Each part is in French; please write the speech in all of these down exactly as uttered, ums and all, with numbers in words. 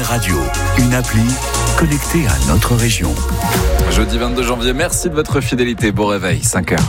Radio, une appli connectée à notre région. Jeudi vingt-deux janvier, merci de votre fidélité. Bon réveil, cinq heures.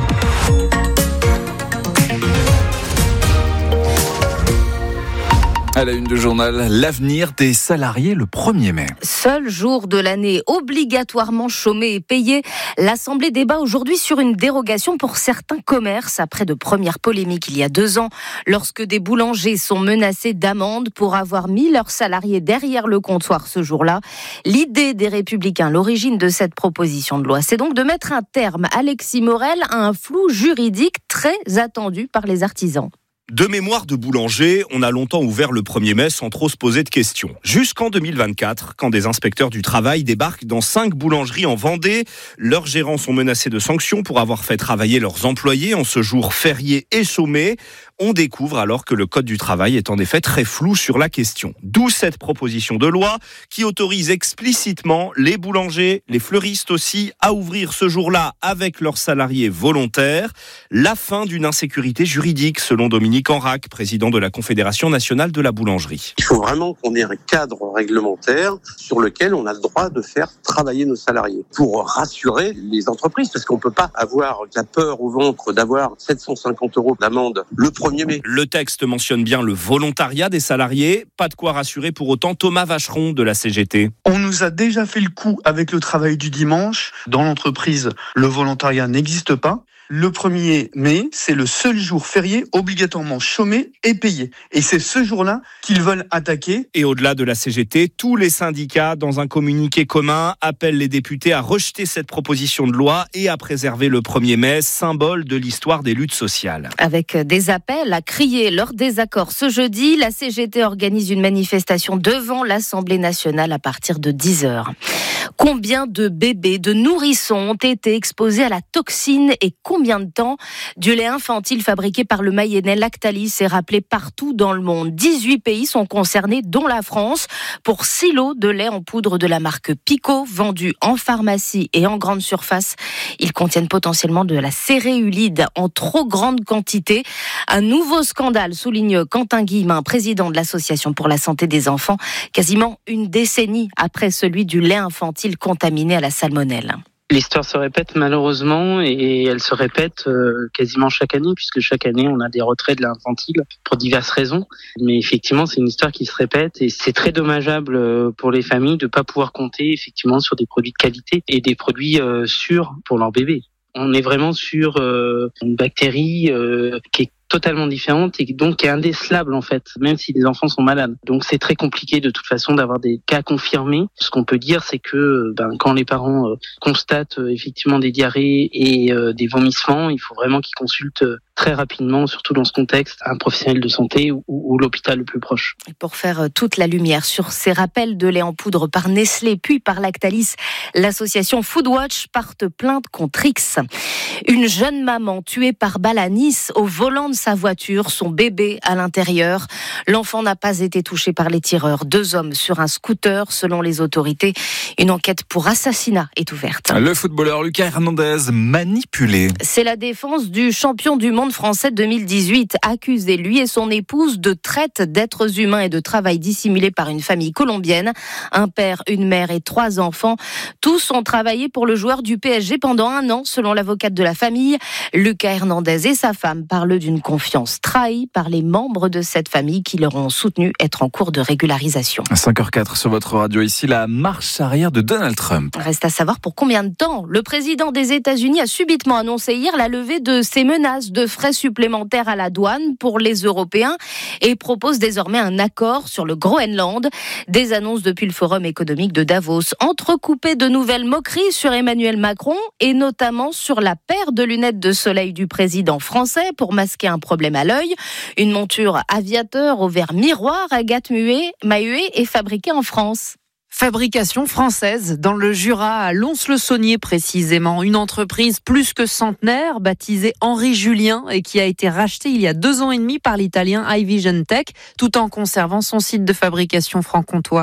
À la une du journal, l'avenir des salariés le premier mai. Seul jour de l'année obligatoirement chômé et payé. L'Assemblée débat aujourd'hui sur une dérogation pour certains commerces après de premières polémiques il y a deux ans, lorsque des boulangers sont menacés d'amende pour avoir mis leurs salariés derrière le comptoir ce jour-là. L'idée des Républicains, l'origine de cette proposition de loi, c'est donc de mettre un terme, Alexis Morel, à un flou juridique très attendu par les artisans. De mémoire de boulanger, on a longtemps ouvert le premier mai sans trop se poser de questions. Jusqu'en deux mille vingt-quatre, quand des inspecteurs du travail débarquent dans cinq boulangeries en Vendée, leurs gérants sont menacés de sanctions pour avoir fait travailler leurs employés en ce jour férié et chômé. On découvre alors que le code du travail est en effet très flou sur la question. D'où cette proposition de loi qui autorise explicitement les boulangers, les fleuristes aussi, à ouvrir ce jour-là avec leurs salariés volontaires. La fin d'une insécurité juridique, selon Dominique Enrac, président de la Confédération nationale de la boulangerie. Il faut vraiment qu'on ait un cadre réglementaire sur lequel on a le droit de faire travailler nos salariés pour rassurer les entreprises, parce qu'on ne peut pas avoir la peur au ventre d'avoir sept cent cinquante euros d'amende le premier mai. Le texte mentionne bien le volontariat des salariés, pas de quoi rassurer pour autant Thomas Vacheron de la C G T. On nous a déjà fait le coup avec le travail du dimanche. Dans l'entreprise, le volontariat n'existe pas. Le premier mai, c'est le seul jour férié obligatoirement chômé et payé. Et c'est ce jour-là qu'ils veulent attaquer. Et au-delà de la C G T, tous les syndicats, dans un communiqué commun, appellent les députés à rejeter cette proposition de loi et à préserver le premier mai, symbole de l'histoire des luttes sociales. Avec des appels à crier leur désaccord ce jeudi, la C G T organise une manifestation devant l'Assemblée nationale à partir de dix heures. Combien de bébés, de nourrissons ont été exposés à la toxine et combien de temps? Du lait infantile fabriqué par le Mayennais Lactalis est rappelé partout dans le monde. dix-huit pays sont concernés, dont la France, pour six lots de lait en poudre de la marque Pico, vendus en pharmacie et en grande surface. Ils contiennent potentiellement de la céréulide en trop grande quantité. Un nouveau scandale, souligne Quentin Guillemin, président de l'Association pour la santé des enfants, quasiment une décennie après celui du lait infantile contaminé à la salmonelle. L'histoire se répète malheureusement et elle se répète euh, quasiment chaque année puisque chaque année on a des retraits de lait infantile pour diverses raisons. Mais effectivement c'est une histoire qui se répète et c'est très dommageable pour les familles de ne pas pouvoir compter effectivement sur des produits de qualité et des produits euh, sûrs pour leur bébé. On est vraiment sur euh, une bactérie euh, qui est totalement différente et donc qui est indécelable en fait, même si les enfants sont malades. Donc c'est très compliqué de toute façon d'avoir des cas confirmés. Ce qu'on peut dire, c'est que ben, quand les parents euh, constatent euh, effectivement des diarrhées et euh, des vomissements, il faut vraiment qu'ils consultent euh, très rapidement, surtout dans ce contexte, un professionnel de santé ou, ou l'hôpital le plus proche. Et pour faire toute la lumière sur ces rappels de lait en poudre par Nestlé puis par Lactalis, l'association Foodwatch porte plainte contre X. Une jeune maman tuée par balle à Nice au volant de sa voiture, son bébé à l'intérieur. L'enfant n'a pas été touché par les tireurs. Deux hommes sur un scooter, selon les autorités. Une enquête pour assassinat est ouverte. Le footballeur Lucas Hernandez manipulé. C'est la défense du champion du monde français deux mille dix-huit, accusé lui et son épouse de traite d'êtres humains et de travail dissimulé par une famille colombienne. Un père, une mère et trois enfants. Tous ont travaillé pour le joueur du P S G pendant un an, selon l'avocate de la famille. Lucas Hernandez et sa femme parlent d'une confiance trahie par les membres de cette famille qui leur ont soutenu être en cours de régularisation. cinq heures quatre sur votre radio, ici la marche arrière de Donald Trump. Reste à savoir pour combien de temps. Le président des États-Unis a subitement annoncé hier la levée de ses menaces de frais supplémentaires à la douane pour les Européens et propose désormais un accord sur le Groenland. Des annonces depuis le Forum économique de Davos, entrecoupées de nouvelles moqueries sur Emmanuel Macron et notamment sur la paire de lunettes de soleil du président français pour masquer un problème à l'œil. Une monture aviateur au verre miroir, Agathe Maheué, est fabriquée en France. Fabrication française dans le Jura, à Lons-le-Saunier précisément. Une entreprise plus que centenaire, baptisée Henri Julien et qui a été rachetée il y a deux ans et demi par l'italien iVision Tech, tout en conservant son site de fabrication franc-comtois.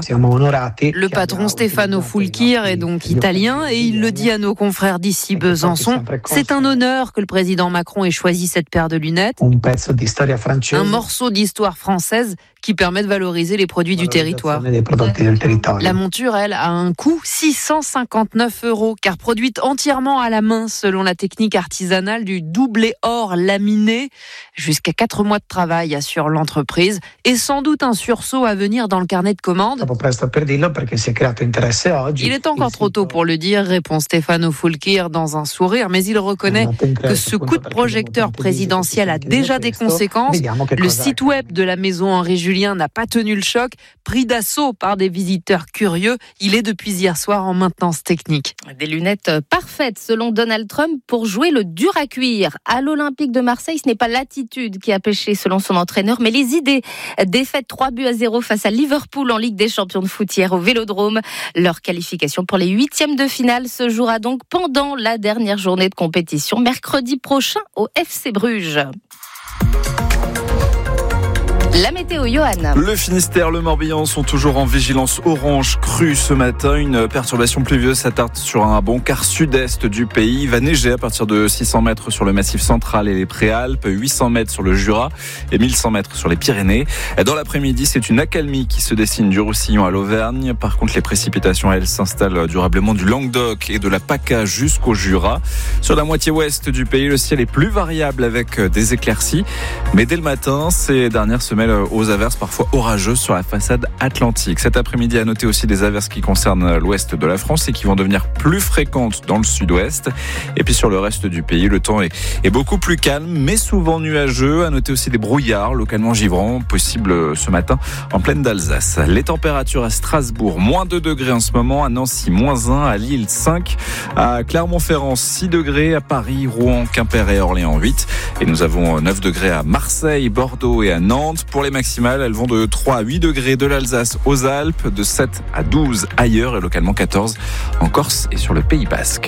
Le patron Stefano Fulchir est donc italien et il le dit à nos confrères d'ici Besançon. C'est un honneur que le président Macron ait choisi cette paire de lunettes. Un morceau d'histoire française qui permet de valoriser les produits du territoire. La monture, elle, a un coût six cent cinquante-neuf euros, car produite entièrement à la main selon la technique artisanale du doublé or laminé. Jusqu'à quatre mois de travail, assure l'entreprise, et sans doute un sursaut à venir dans le carnet de commandes. Il est encore trop tôt pour le dire, répond Stefano Fulkir dans un sourire, mais il reconnaît que ce coup de projecteur présidentiel a déjà des conséquences. Le site web de la maison Henri Julien n'a pas tenu le choc, pris d'assaut par des visiteurs curieux. Il est depuis hier soir en maintenance technique. Des lunettes parfaites selon Donald Trump pour jouer le dur à cuire. À l'Olympique de Marseille, ce n'est pas l'attitude qui a pêché selon son entraîneur, mais les idées. Défaite trois buts à zéro face à Liverpool en Ligue des champions de foot hier au Vélodrome. Leur qualification pour les huitièmes de finale se jouera donc pendant la dernière journée de compétition, mercredi prochain au F C Bruges. La météo, Johan. Le Finistère, le Morbihan sont toujours en vigilance orange crue ce matin. Une perturbation pluvieuse s'attarde sur un bon quart sud-est du pays. Il va neiger à partir de six cents mètres sur le Massif central et les Préalpes, huit cents mètres sur le Jura et mille cent mètres sur les Pyrénées. Dans l'après-midi, c'est une accalmie qui se dessine du Roussillon à l'Auvergne. Par contre, les précipitations, elles, s'installent durablement du Languedoc et de la PACA jusqu'au Jura. Sur la moitié ouest du pays, le ciel est plus variable avec des éclaircies. Mais dès le matin, ces dernières semaines, aux averses parfois orageuses sur la façade atlantique. Cet après-midi, à noter aussi des averses qui concernent l'ouest de la France et qui vont devenir plus fréquentes dans le sud-ouest. Et puis sur le reste du pays, le temps est, est beaucoup plus calme, mais souvent nuageux. À noter aussi des brouillards localement givrants, possibles ce matin en plaine d'Alsace. Les températures à Strasbourg, moins deux degrés en ce moment, à Nancy, moins un, à Lille, cinq, à Clermont-Ferrand, six degrés, à Paris, Rouen, Quimper et Orléans, huit. Et nous avons neuf degrés à Marseille, Bordeaux et à Nantes. Pour les maximales, elles vont de trois à huit degrés de l'Alsace aux Alpes, de sept à douze ailleurs et localement quatorze en Corse et sur le Pays Basque.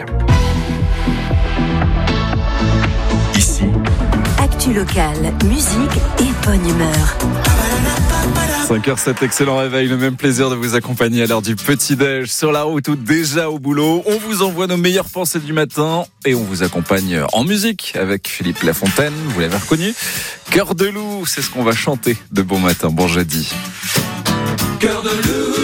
Ici, actu locale, musique et bonne humeur. cinq heures sept, excellent réveil, le même plaisir de vous accompagner à l'heure du petit-déj, sur la route ou déjà au boulot. On vous envoie nos meilleures pensées du matin et on vous accompagne en musique avec Philippe Lafontaine, vous l'avez reconnu. Cœur de loup, c'est ce qu'on va chanter de bon matin, bon jeudi. Cœur de loup,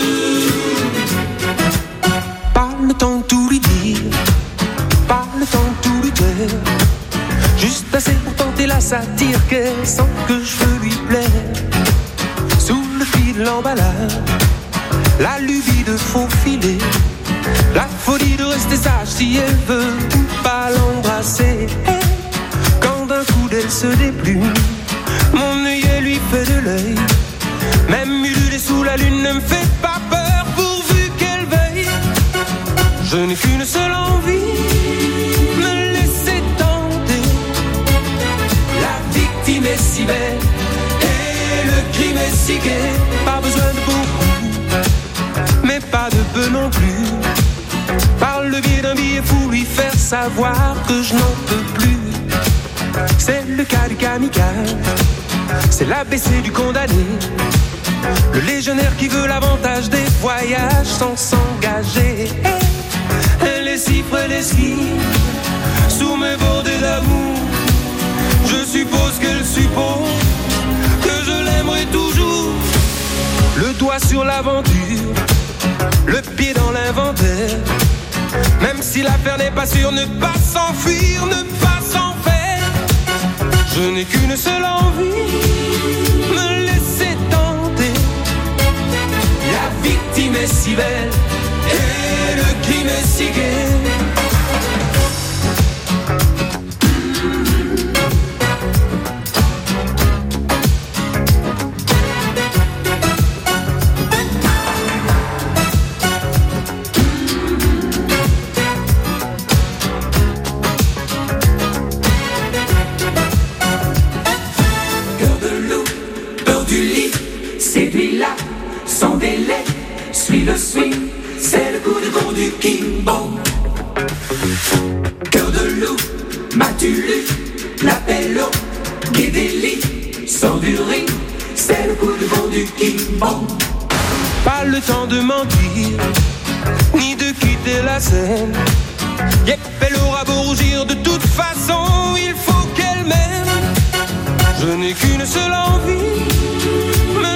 pas le temps de tout lui dire, pas le temps de tout lui dire, juste assez pour tenter la satire qu'elle sent que je veux lui plaire. Sous le fil de l'emballage, la lubie de faufiler, la folie de rester sage si elle veut pas l'embrasser. Quand d'un coup d'elle se déplume, mon œillet lui fait de l'œil. Même ululer sous la lune ne me fait pas peur pourvu qu'elle veille. Je n'ai qu'une seule envie, me laisser tenter. La victime est si belle et le crime est si gai. Pas besoin de beaucoup, mais pas de peu non plus. Par le biais d'un billet fou, lui faire savoir que je n'en peux plus. C'est le cas du kamikaze, c'est l'A B C du condamné, le légionnaire qui veut l'avantage des voyages sans s'engager. Elle est si près des skis, sous mes bordées d'amour. Je suppose qu'elle suppose que je l'aimerai toujours. Le doigt sur l'aventure, le pied dans l'inventaire. Même si l'affaire n'est pas sûre, ne pas s'enfuir, ne pas s'en faire. Je n'ai qu'une seule envie, me laisser tenter. La victime est si belle et le crime est si gai. Le swing, c'est le coup de con du King Bong. Cœur de loup, m'as-tu lu l'appel au Guédéli? Sors du ring, c'est le coup de con du King Bong. Pas le temps de mentir, ni de quitter la scène. Yep, elle aura beau rougir, de toute façon, il faut qu'elle m'aime. Je n'ai qu'une seule envie, me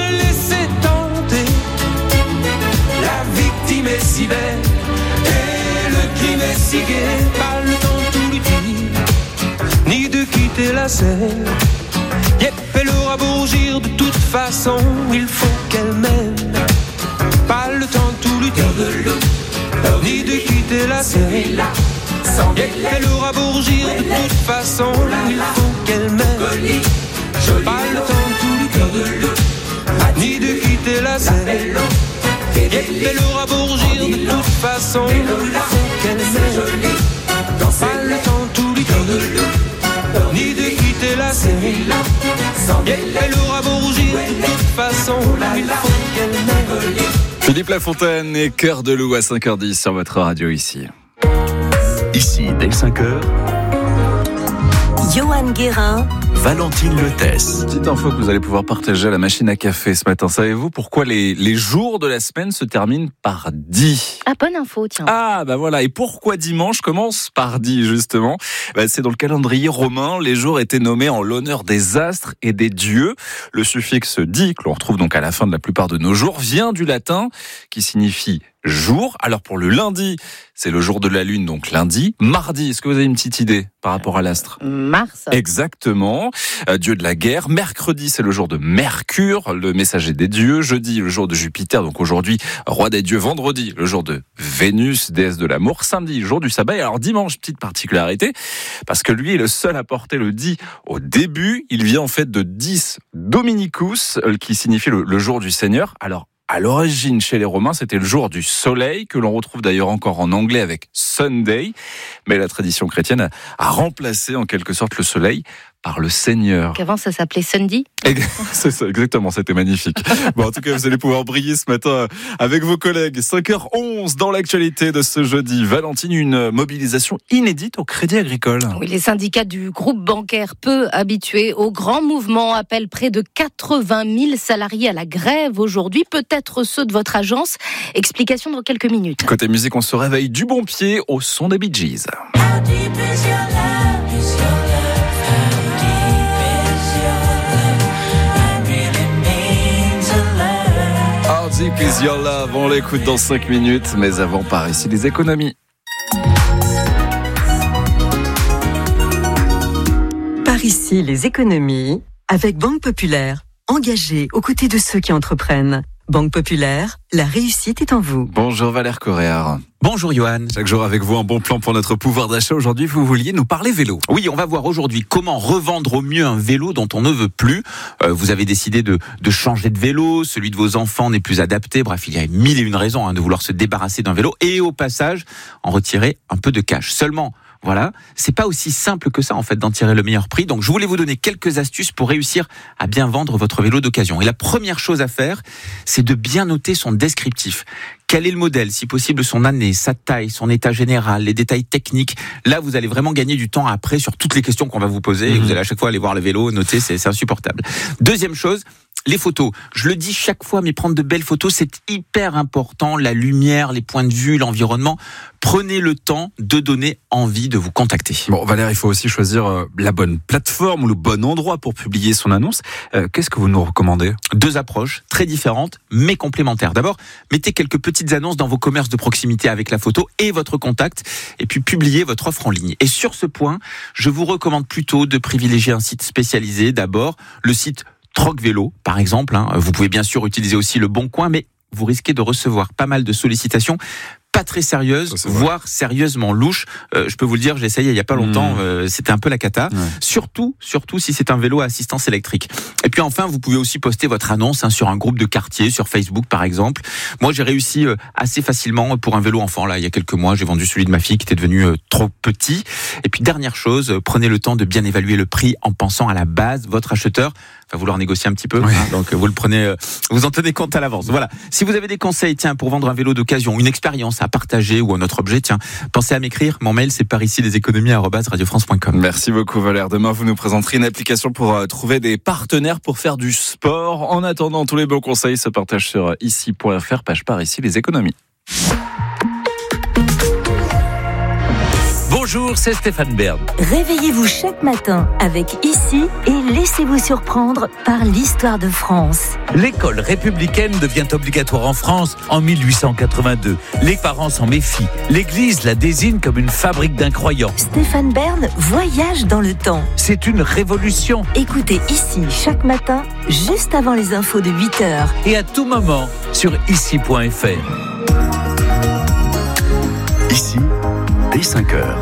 si belle et le crime est si gai. Pas le temps de tout lui dire, ni de quitter la scène. Yep, elle aura beau rougir, de toute façon, il faut qu'elle m'aime. Pas le temps de tout lui dire, ni de quitter la scène. Yep, elle aura beau rougir, de toute façon, il faut qu'elle m'aime. Pas le temps de tout lui dire, ni de quitter la scène. Yep, elle aura beau rougir, de toute façon, il faut qu'elle m'aime. Pas le temps de tout lui dire, ni de quitter la scène. Yep, elle aura beau rougir, de toute façon, il faut qu'elle m'aime. Philippe Lafontaine et Cœur de loup à cinq heures dix sur votre radio ici. Ici, dès cinq heures, Johan Guérin, Valentine Lethès. Petite info que vous allez pouvoir partager à la machine à café ce matin. Savez-vous pourquoi les, les jours de la semaine se terminent par dix ? Ah, bonne info, tiens. Ah, bah voilà. Et pourquoi dimanche commence par dix, justement ? Bah, c'est dans le calendrier romain. Les jours étaient nommés en l'honneur des astres et des dieux. Le suffixe di, que l'on retrouve donc à la fin de la plupart de nos jours, vient du latin, qui signifie jour. Alors pour le lundi, c'est le jour de la lune, donc lundi. Mardi, est-ce que vous avez une petite idée par rapport à l'astre ? Mars. Exactement. Euh, dieu de la guerre. Mercredi, c'est le jour de Mercure, le messager des dieux. Jeudi, le jour de Jupiter, donc aujourd'hui, roi des dieux. Vendredi, le jour de Vénus, déesse de l'amour. Samedi, jour du sabbat. Et alors dimanche, petite particularité, parce que lui est le seul à porter le di au début. Il vient en fait de Dies Dominicus, qui signifie le, le jour du Seigneur. Alors, à l'origine, chez les Romains, c'était le jour du soleil, que l'on retrouve d'ailleurs encore en anglais avec Sunday. Mais la tradition chrétienne a, a remplacé en quelque sorte le soleil par le Seigneur. Qu'avant, ça s'appelait Sunday. C'est ça, exactement, c'était magnifique. Bon, en tout cas, vous allez pouvoir briller ce matin avec vos collègues. cinq heures onze dans l'actualité de ce jeudi. Valentine, une mobilisation inédite au Crédit Agricole. Oui, les syndicats du groupe bancaire, peu habitués au grand mouvement, appellent près de quatre-vingt mille salariés à la grève aujourd'hui. Peut-être ceux de votre agence. Explication dans quelques minutes. Côté musique, on se réveille du bon pied au son des Bee Gees. How deep is your love? On l'écoute dans cinq minutes, mais avant, par ici, les économies. par ici les économies avec Banque Populaire, engagée aux côtés de ceux qui entreprennent. Banque Populaire, la réussite est en vous. Bonjour Valère Correa. Bonjour Johan. Chaque jour avec vous, un bon plan pour notre pouvoir d'achat. Aujourd'hui, vous vouliez nous parler vélo. Oui, on va voir aujourd'hui comment revendre au mieux un vélo dont on ne veut plus. Euh, vous avez décidé de, de changer de vélo, celui de vos enfants n'est plus adapté. Bref, il y a mille et une raisons hein, de vouloir se débarrasser d'un vélo et au passage, en retirer un peu de cash. Seulement, voilà, c'est pas aussi simple que ça en fait d'en tirer le meilleur prix. Donc je voulais vous donner quelques astuces pour réussir à bien vendre votre vélo d'occasion. Et la première chose à faire, c'est de bien noter son descriptif. Quel est le modèle, si possible son année, sa taille, son état général, les détails techniques. Là, vous allez vraiment gagner du temps après sur toutes les questions qu'on va vous poser. Mmh. Et vous allez à chaque fois aller voir le vélo, noter, c'est, c'est insupportable. Deuxième chose, les photos. Je le dis chaque fois, mais prendre de belles photos, c'est hyper important. La lumière, les points de vue, l'environnement. Prenez le temps de donner envie de vous contacter. Bon, Valère, il faut aussi choisir euh, la bonne plateforme ou le bon endroit pour publier son annonce. Euh, qu'est-ce que vous nous recommandez ? Deux approches très différentes, mais complémentaires. D'abord, mettez quelques petites annonces dans vos commerces de proximité avec la photo et votre contact, et puis publiez votre offre en ligne. Et sur ce point, je vous recommande plutôt de privilégier un site spécialisé. D'abord, le site Troc Vélo, par exemple. Hein. Vous pouvez bien sûr utiliser aussi le Bon Coin, mais vous risquez de recevoir pas mal de sollicitations pas très sérieuses, ça, voire sérieusement louches. Euh, je peux vous le dire, j'ai essayé il y a pas longtemps, mmh. euh, c'était un peu la cata. Ouais. Surtout, surtout si c'est un vélo à assistance électrique. Et puis enfin, vous pouvez aussi poster votre annonce hein, sur un groupe de quartier, sur Facebook par exemple. Moi, j'ai réussi euh, assez facilement pour un vélo enfant. Là, il y a quelques mois, j'ai vendu celui de ma fille qui était devenu euh, trop petit. Et puis dernière chose, euh, prenez le temps de bien évaluer le prix en pensant à la base. Votre acheteur va vouloir négocier un petit peu, oui. hein, donc vous le prenez, euh, vous en tenez compte à l'avance. Voilà. Si vous avez des conseils, tiens, pour vendre un vélo d'occasion, une expérience à partager ou un autre objet, tiens, pensez à m'écrire. Mon mail, c'est par ici les économies arobase radio france point com. Merci beaucoup Valère. Demain, vous nous présenterez une application pour euh, trouver des partenaires pour faire du sport. En attendant, tous les bons conseils se partagent sur ici point f r, page par ici les économies. Bonjour. Bonjour, c'est Stéphane Bern. Réveillez-vous chaque matin avec Ici et laissez-vous surprendre par l'histoire de France. L'école républicaine devient obligatoire en France en mille huit cent quatre-vingt-deux. Les parents s'en méfient. L'Église la désigne comme une fabrique d'incroyants. Stéphane Bern voyage dans le temps. C'est une révolution. Écoutez Ici chaque matin, juste avant les infos de huit heures. Et à tout moment sur ici point f r. Ici, dès cinq heures.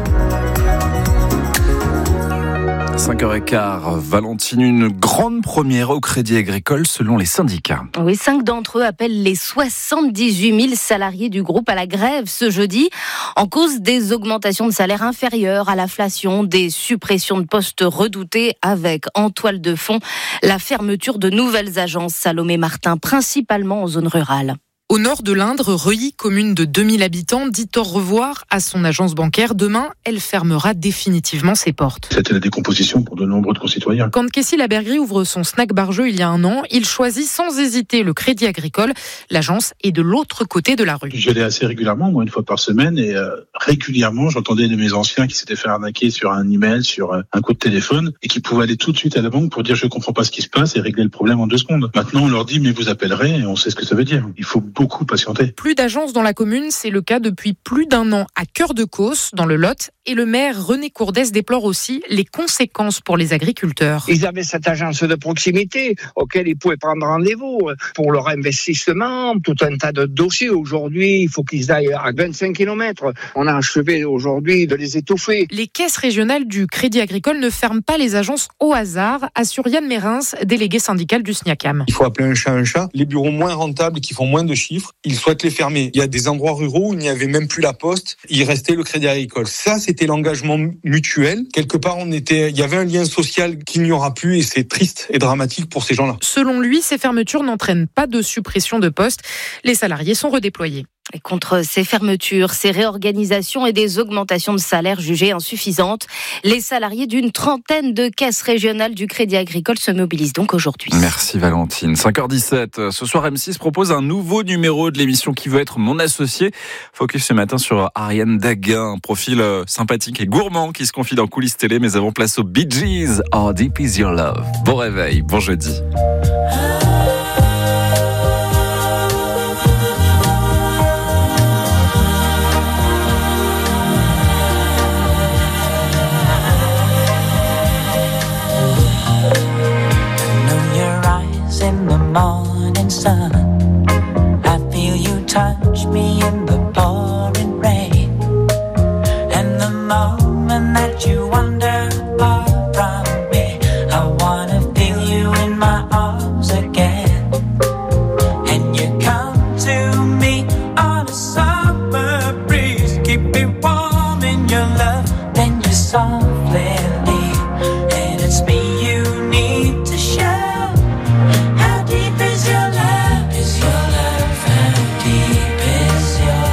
cinq heures quinze, Valentine, une grande première au Crédit Agricole selon les syndicats. Oui, cinq d'entre eux appellent les soixante-dix-huit mille salariés du groupe à la grève ce jeudi, en cause des augmentations de salaire inférieures à l'inflation, des suppressions de postes redoutées avec en toile de fond la fermeture de nouvelles agences. Salomé Martin, principalement en zone rurale. Au nord de l'Indre, Reuilly, commune de deux mille habitants, dit au revoir à son agence bancaire. Demain, elle fermera définitivement ses portes. C'était la décomposition pour de nombreux de concitoyens. Quand Kessie Labergerie ouvre son snack Barjeux il y a un an, il choisit sans hésiter le Crédit Agricole. L'agence est de l'autre côté de la rue. J'y allais assez régulièrement, moi une fois par semaine, et euh, régulièrement j'entendais de mes anciens qui s'étaient fait arnaquer sur un email, sur euh, un coup de téléphone, et qui pouvaient aller tout de suite à la banque pour dire je comprends pas ce qui se passe et régler le problème en deux secondes. Maintenant on leur dit mais vous appellerez, et on sait ce que ça veut dire. Il faut beaucoup patienter. Plus d'agences dans la commune, c'est le cas depuis plus d'un an à Cœur-de-Causse, dans le Lot. Et le maire René Courdès déplore aussi les conséquences pour les agriculteurs. Ils avaient cette agence de proximité auquel ils pouvaient prendre rendez-vous pour leur investissement, tout un tas de dossiers. Aujourd'hui, il faut qu'ils aillent à vingt-cinq kilomètres. On a achevé aujourd'hui de les étouffer. Les caisses régionales du Crédit Agricole ne ferment pas les agences au hasard, assure Yann Mérins, délégué syndical du S N I A C A M. Il faut appeler un chat un chat. Les bureaux moins rentables qui font moins de chiffres, ils souhaitent les fermer. Il y a des endroits ruraux où il n'y avait même plus la poste, il restait le Crédit Agricole. Ça, c'était l'engagement mutuel. Quelque part, on était, il y avait un lien social qu'il n'y aura plus et c'est triste et dramatique pour ces gens-là. Selon lui, ces fermetures n'entraînent pas de suppression de postes. Les salariés sont redéployés. Et contre ces fermetures, ces réorganisations et des augmentations de salaire jugées insuffisantes, les salariés d'une trentaine de caisses régionales du Crédit Agricole se mobilisent donc aujourd'hui. Merci Valentine. cinq heures dix-sept, ce soir M six propose un nouveau numéro de l'émission Qui veut être mon associé. Focus ce matin sur Ariane Daguin, un profil sympathique et gourmand qui se confie dans Coulisses Télé, mais avant place aux Bee Gees. How deep is your love? Bon réveil, bon jeudi. In the morning sun, I feel you touch me in the pouring rain, and the moment that you wander far from me, I wanna feel you in my arms again, and you come to me on a summer breeze, keep me warm in your love, then you softly leave, and it's me you need to show. How deep is your love? Is your love? How deep is your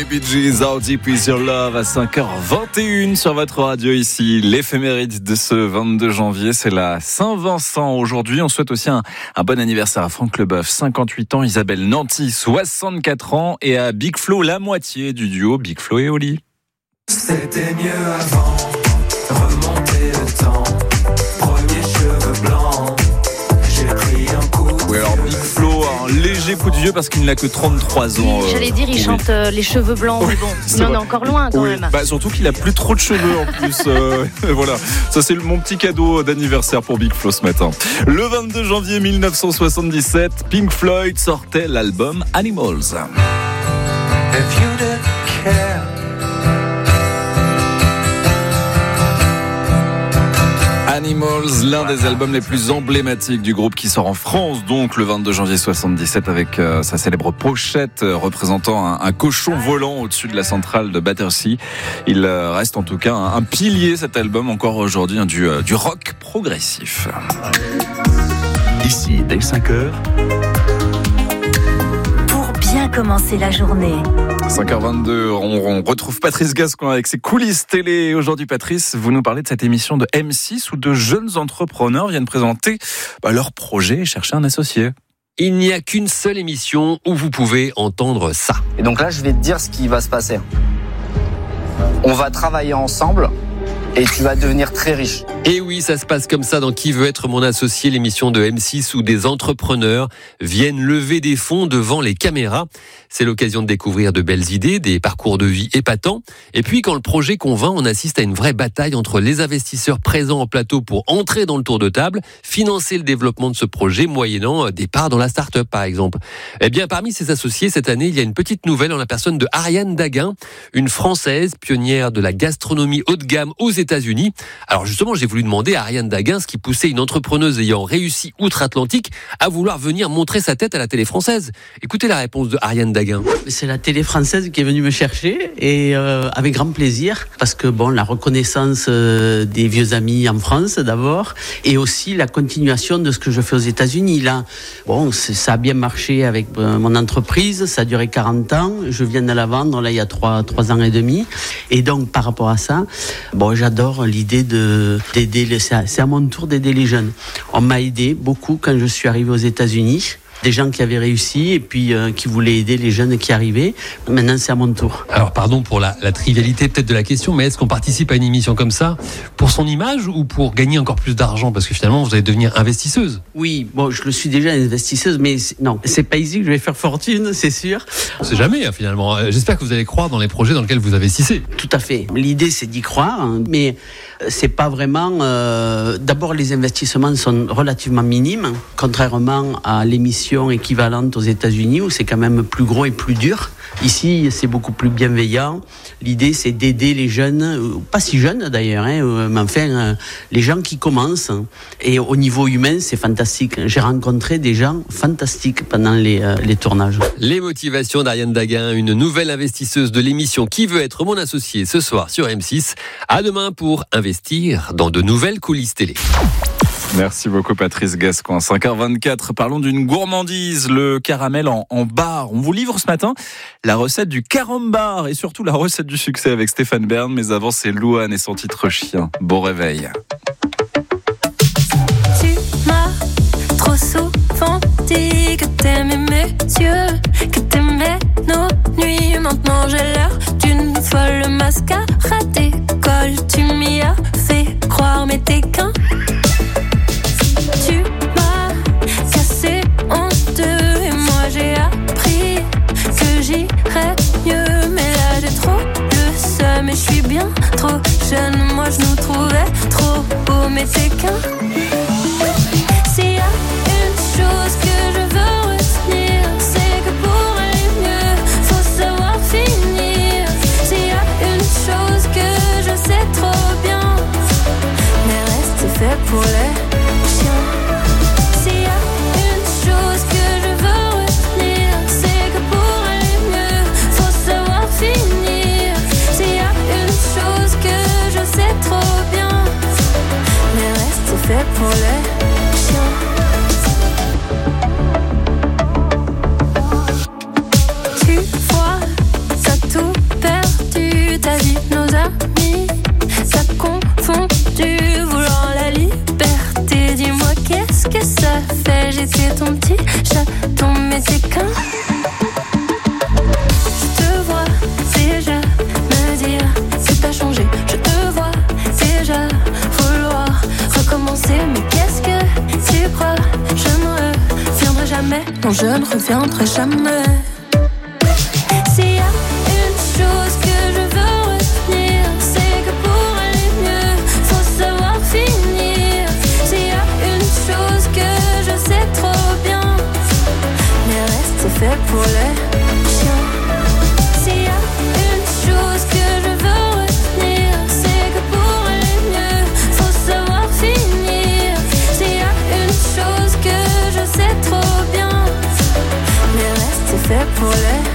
Les Bee Gees, How Deep Is Your Love à cinq heures vingt et une sur votre radio ici. L'éphéméride de ce vingt-deux janvier, c'est la Saint-Vincent. Aujourd'hui, on souhaite aussi un, un bon anniversaire à Franck Leboeuf, cinquante-huit ans, Isabelle Nanty, soixante-quatre ans, et à Big Flo, la moitié du duo Big Flo et Oli. C'était mieux avant, remonter le temps, premier cheveux blancs, j'ai pris un coup. Oui, alors Big Flo a un léger coup de vieux parce qu'il n'a que trente-trois ans. Oui, j'allais dire, il oui. chante euh, les cheveux blancs, mais bon, il en est encore loin quand oui. même. Bah, surtout qu'il a plus trop de cheveux en plus. Euh, voilà, ça c'est mon petit cadeau d'anniversaire pour Big Flo ce matin. Le vingt-deux janvier mille neuf cent soixante-dix-sept, Pink Floyd sortait l'album Animals. If you didn't care. Animals, l'un des albums les plus emblématiques du groupe qui sort en France, donc le vingt-deux janvier soixante-dix-sept, avec euh, sa célèbre pochette euh, représentant un, un cochon volant au-dessus de la centrale de Battersea. Il euh, reste en tout cas un, un pilier, cet album, encore aujourd'hui, hein, du, euh, du rock progressif. Ici, dès cinq heures. Pour bien commencer la journée. cinq heures vingt-deux, on, on retrouve Patrice Gascoin avec ses coulisses télé. Aujourd'hui, Patrice, vous nous parlez de cette émission de M six où de jeunes entrepreneurs viennent présenter bah, leur projet et chercher un associé. Il n'y a qu'une seule émission où vous pouvez entendre ça. Et donc là, je vais te dire ce qui va se passer. On va travailler ensemble et tu vas devenir très riche. Et oui, ça se passe comme ça dans Qui veut être mon associé, l'émission de M six où des entrepreneurs viennent lever des fonds devant les caméras. C'est l'occasion de découvrir de belles idées, des parcours de vie épatants. Et puis, quand le projet convainc, on assiste à une vraie bataille entre les investisseurs présents en plateau pour entrer dans le tour de table, financer le développement de ce projet, moyennant des parts dans la start-up, par exemple. Eh bien, parmi ces associés, cette année, il y a une petite nouvelle en la personne de Ariane Daguin, une Française pionnière de la gastronomie haut de gamme aux États-Unis. Alors justement, j'ai voulu demander à Ariane Daguin ce qui poussait une entrepreneuse ayant réussi outre-Atlantique à vouloir venir montrer sa tête à la télé française. Écoutez la réponse de Ariane Daguin. C'est la télé française qui est venue me chercher et euh, avec grand plaisir parce que bon, la reconnaissance euh, des vieux amis en France d'abord et aussi la continuation de ce que je fais aux États-Unis. Là, bon, ça a bien marché avec euh, mon entreprise, ça a duré quarante ans. Je viens de la vendre là il y a trois trois ans et demi et donc par rapport à ça, bon, j'adore l'idée de d'aider les, c'est à mon tour d'aider les jeunes. On m'a aidé beaucoup quand je suis arrivé aux États-Unis. Des gens qui avaient réussi et puis euh, qui voulaient aider les jeunes qui arrivaient. Maintenant, c'est à mon tour. Alors, pardon pour la, la trivialité peut-être de la question, mais est-ce qu'on participe à une émission comme ça pour son image ou pour gagner encore plus d'argent? Parce que finalement, vous allez devenir investisseuse. Oui, bon, je le suis déjà investisseuse, mais c'est, non, c'est pas ici que je vais faire fortune, c'est sûr. On sait jamais, hein, finalement. J'espère que vous allez croire dans les projets dans lesquels vous investissez. Tout à fait. L'idée, c'est d'y croire, hein, mais c'est pas vraiment... Euh, d'abord, les investissements sont relativement minimes, contrairement à l'émission équivalente aux États-Unis où c'est quand même plus gros et plus dur. Ici, c'est beaucoup plus bienveillant. L'idée, c'est d'aider les jeunes, pas si jeunes d'ailleurs, hein, mais enfin, les gens qui commencent. Et au niveau humain, c'est fantastique. J'ai rencontré des gens fantastiques pendant les, euh, les tournages. Les motivations d'Ariane Daguin, une nouvelle investisseuse de l'émission Qui veut être mon associé ce soir sur M six. À demain pour investir dans de nouvelles coulisses télé. Merci beaucoup Patrice Gascoin. cinq heures vingt-quatre, parlons d'une gourmandise, le caramel en, en bar. On vous livre ce matin la recette du carambar et surtout la recette du succès avec Stéphane Bern. Mais avant, c'est Louane et son titre Chien. Bon réveil. Tu m'as trop souvent dit que t'aimais mes yeux, que t'aimais nos nuits. Maintenant j'ai l'air d'une folle mascarade d'école. Tu m'y as fait croire mais t'es qu'un. Tu m'as cassé en deux et moi j'ai appris que j'irais mieux. Mais là j'ai trop le seum et je suis bien trop jeune. Moi je nous trouvais trop beaux mais t'es qu'un. S'il y a une chose que je veux retenir, c'est que pour aller mieux, faut savoir finir. S'il y a une chose que je sais trop bien, mais reste fait pour les fait pour les chiens. Tu vois, ça tout je ne reviendrai jamais. S'il y a une chose que je veux retenir, c'est que pour aller mieux, faut savoir finir. S'il y a une chose que je sais trop bien, le reste c'est fait pour les chiens. S'il y a une chose que je veux retenir, c'est que pour aller mieux, faut savoir finir. S'il y a une chose que je sais trop bien, le reste c'est fait pour les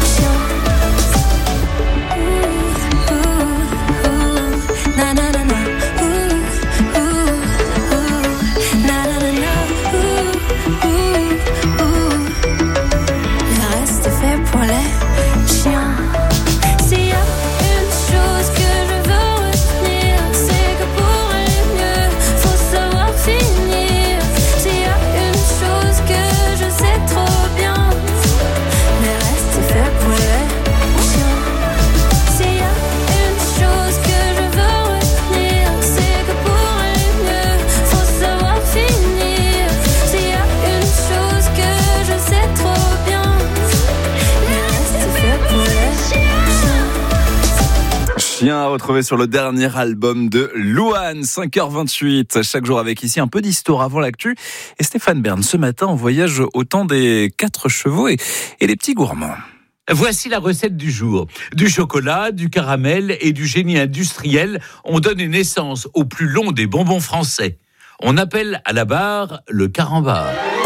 Chien à retrouver sur le dernier album de Louane, cinq heures vingt-huit. Chaque jour avec ici un peu d'histoire avant l'actu. Et Stéphane Bern, ce matin, on voyage au temps des quatre chevaux et, et les petits gourmands. Voici la recette du jour. Du chocolat, du caramel et du génie industriel ont donné naissance au plus long des bonbons français. On appelle à la barre le carambar.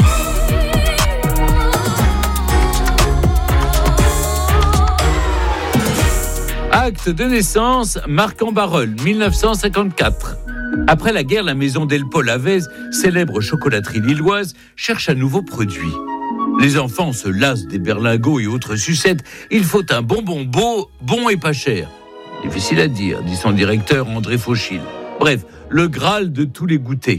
Acte de naissance, Marc en Barœul, dix-neuf cent cinquante-quatre. Après la guerre, la maison Delpol à Vèze, célèbre chocolaterie lilloise, cherche un nouveau produit. Les enfants se lassent des berlingots et autres sucettes. Il faut un bonbon beau, bon et pas cher. Difficile à dire, dit son directeur André Fauchil. Bref, le Graal de tous les goûters.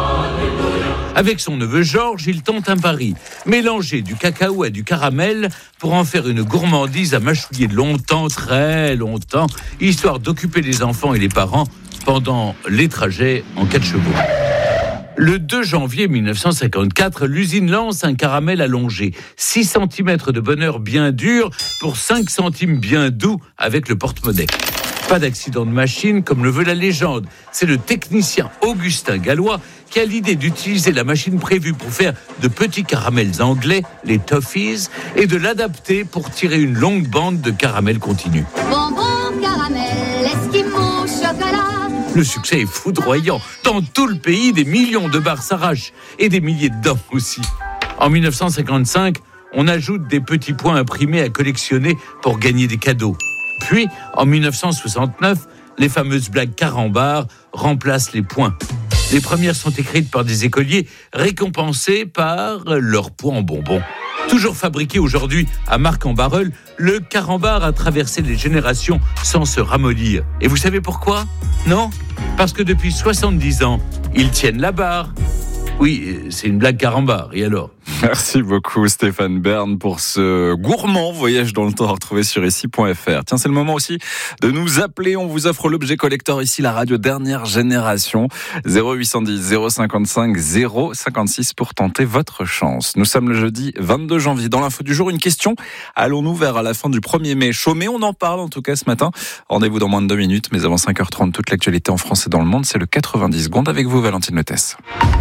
Avec son neveu Georges, il tente un pari. Mélanger du cacao à du caramel pour en faire une gourmandise à mâchouiller longtemps, très longtemps, histoire d'occuper les enfants et les parents pendant les trajets en quatre chevaux. Le deux janvier mille neuf cent cinquante-quatre, l'usine lance un caramel allongé. six centimètres de bonheur bien dur pour cinq centimes bien doux avec le porte-monnaie. Pas d'accident de machine comme le veut la légende. C'est le technicien Augustin Gallois qui a l'idée d'utiliser la machine prévue pour faire de petits caramels anglais, les Toffees, et de l'adapter pour tirer une longue bande de caramel continu. Bonbon, caramel, esquimau, chocolat. Le succès est foudroyant. Dans tout le pays, des millions de barres s'arrachent et des milliers de dents aussi. En mille neuf cent cinquante-cinq, on ajoute des petits points imprimés à collectionner pour gagner des cadeaux. Puis, en mille neuf cent soixante-neuf, les fameuses blagues carambar remplacent les points. Les premières sont écrites par des écoliers récompensés par leur poids en bonbons. Toujours fabriqué aujourd'hui à Marc-en-Barœul, le carambar a traversé les générations sans se ramollir. Et vous savez pourquoi ? Non ? Parce que depuis soixante-dix ans, ils tiennent la barre. Oui, c'est une blague carambar, et alors ? Merci beaucoup Stéphane Bern pour ce gourmand voyage dans le temps à retrouver sur ici point f r. Tiens, c'est le moment aussi de nous appeler. On vous offre l'objet collector ici, la radio dernière génération. zéro huit cent dix, zéro cinquante-cinq, zéro cinquante-six pour tenter votre chance. Nous sommes le jeudi vingt-deux janvier. Dans l'info du jour, une question. Allons-nous vers la fin du premier mai chaud? Mais on en parle en tout cas ce matin. Rendez-vous dans moins de deux minutes. Mais avant cinq heures trente, toute l'actualité en France et dans le monde, c'est le quatre-vingt-dix secondes avec vous, Valentine Lettès.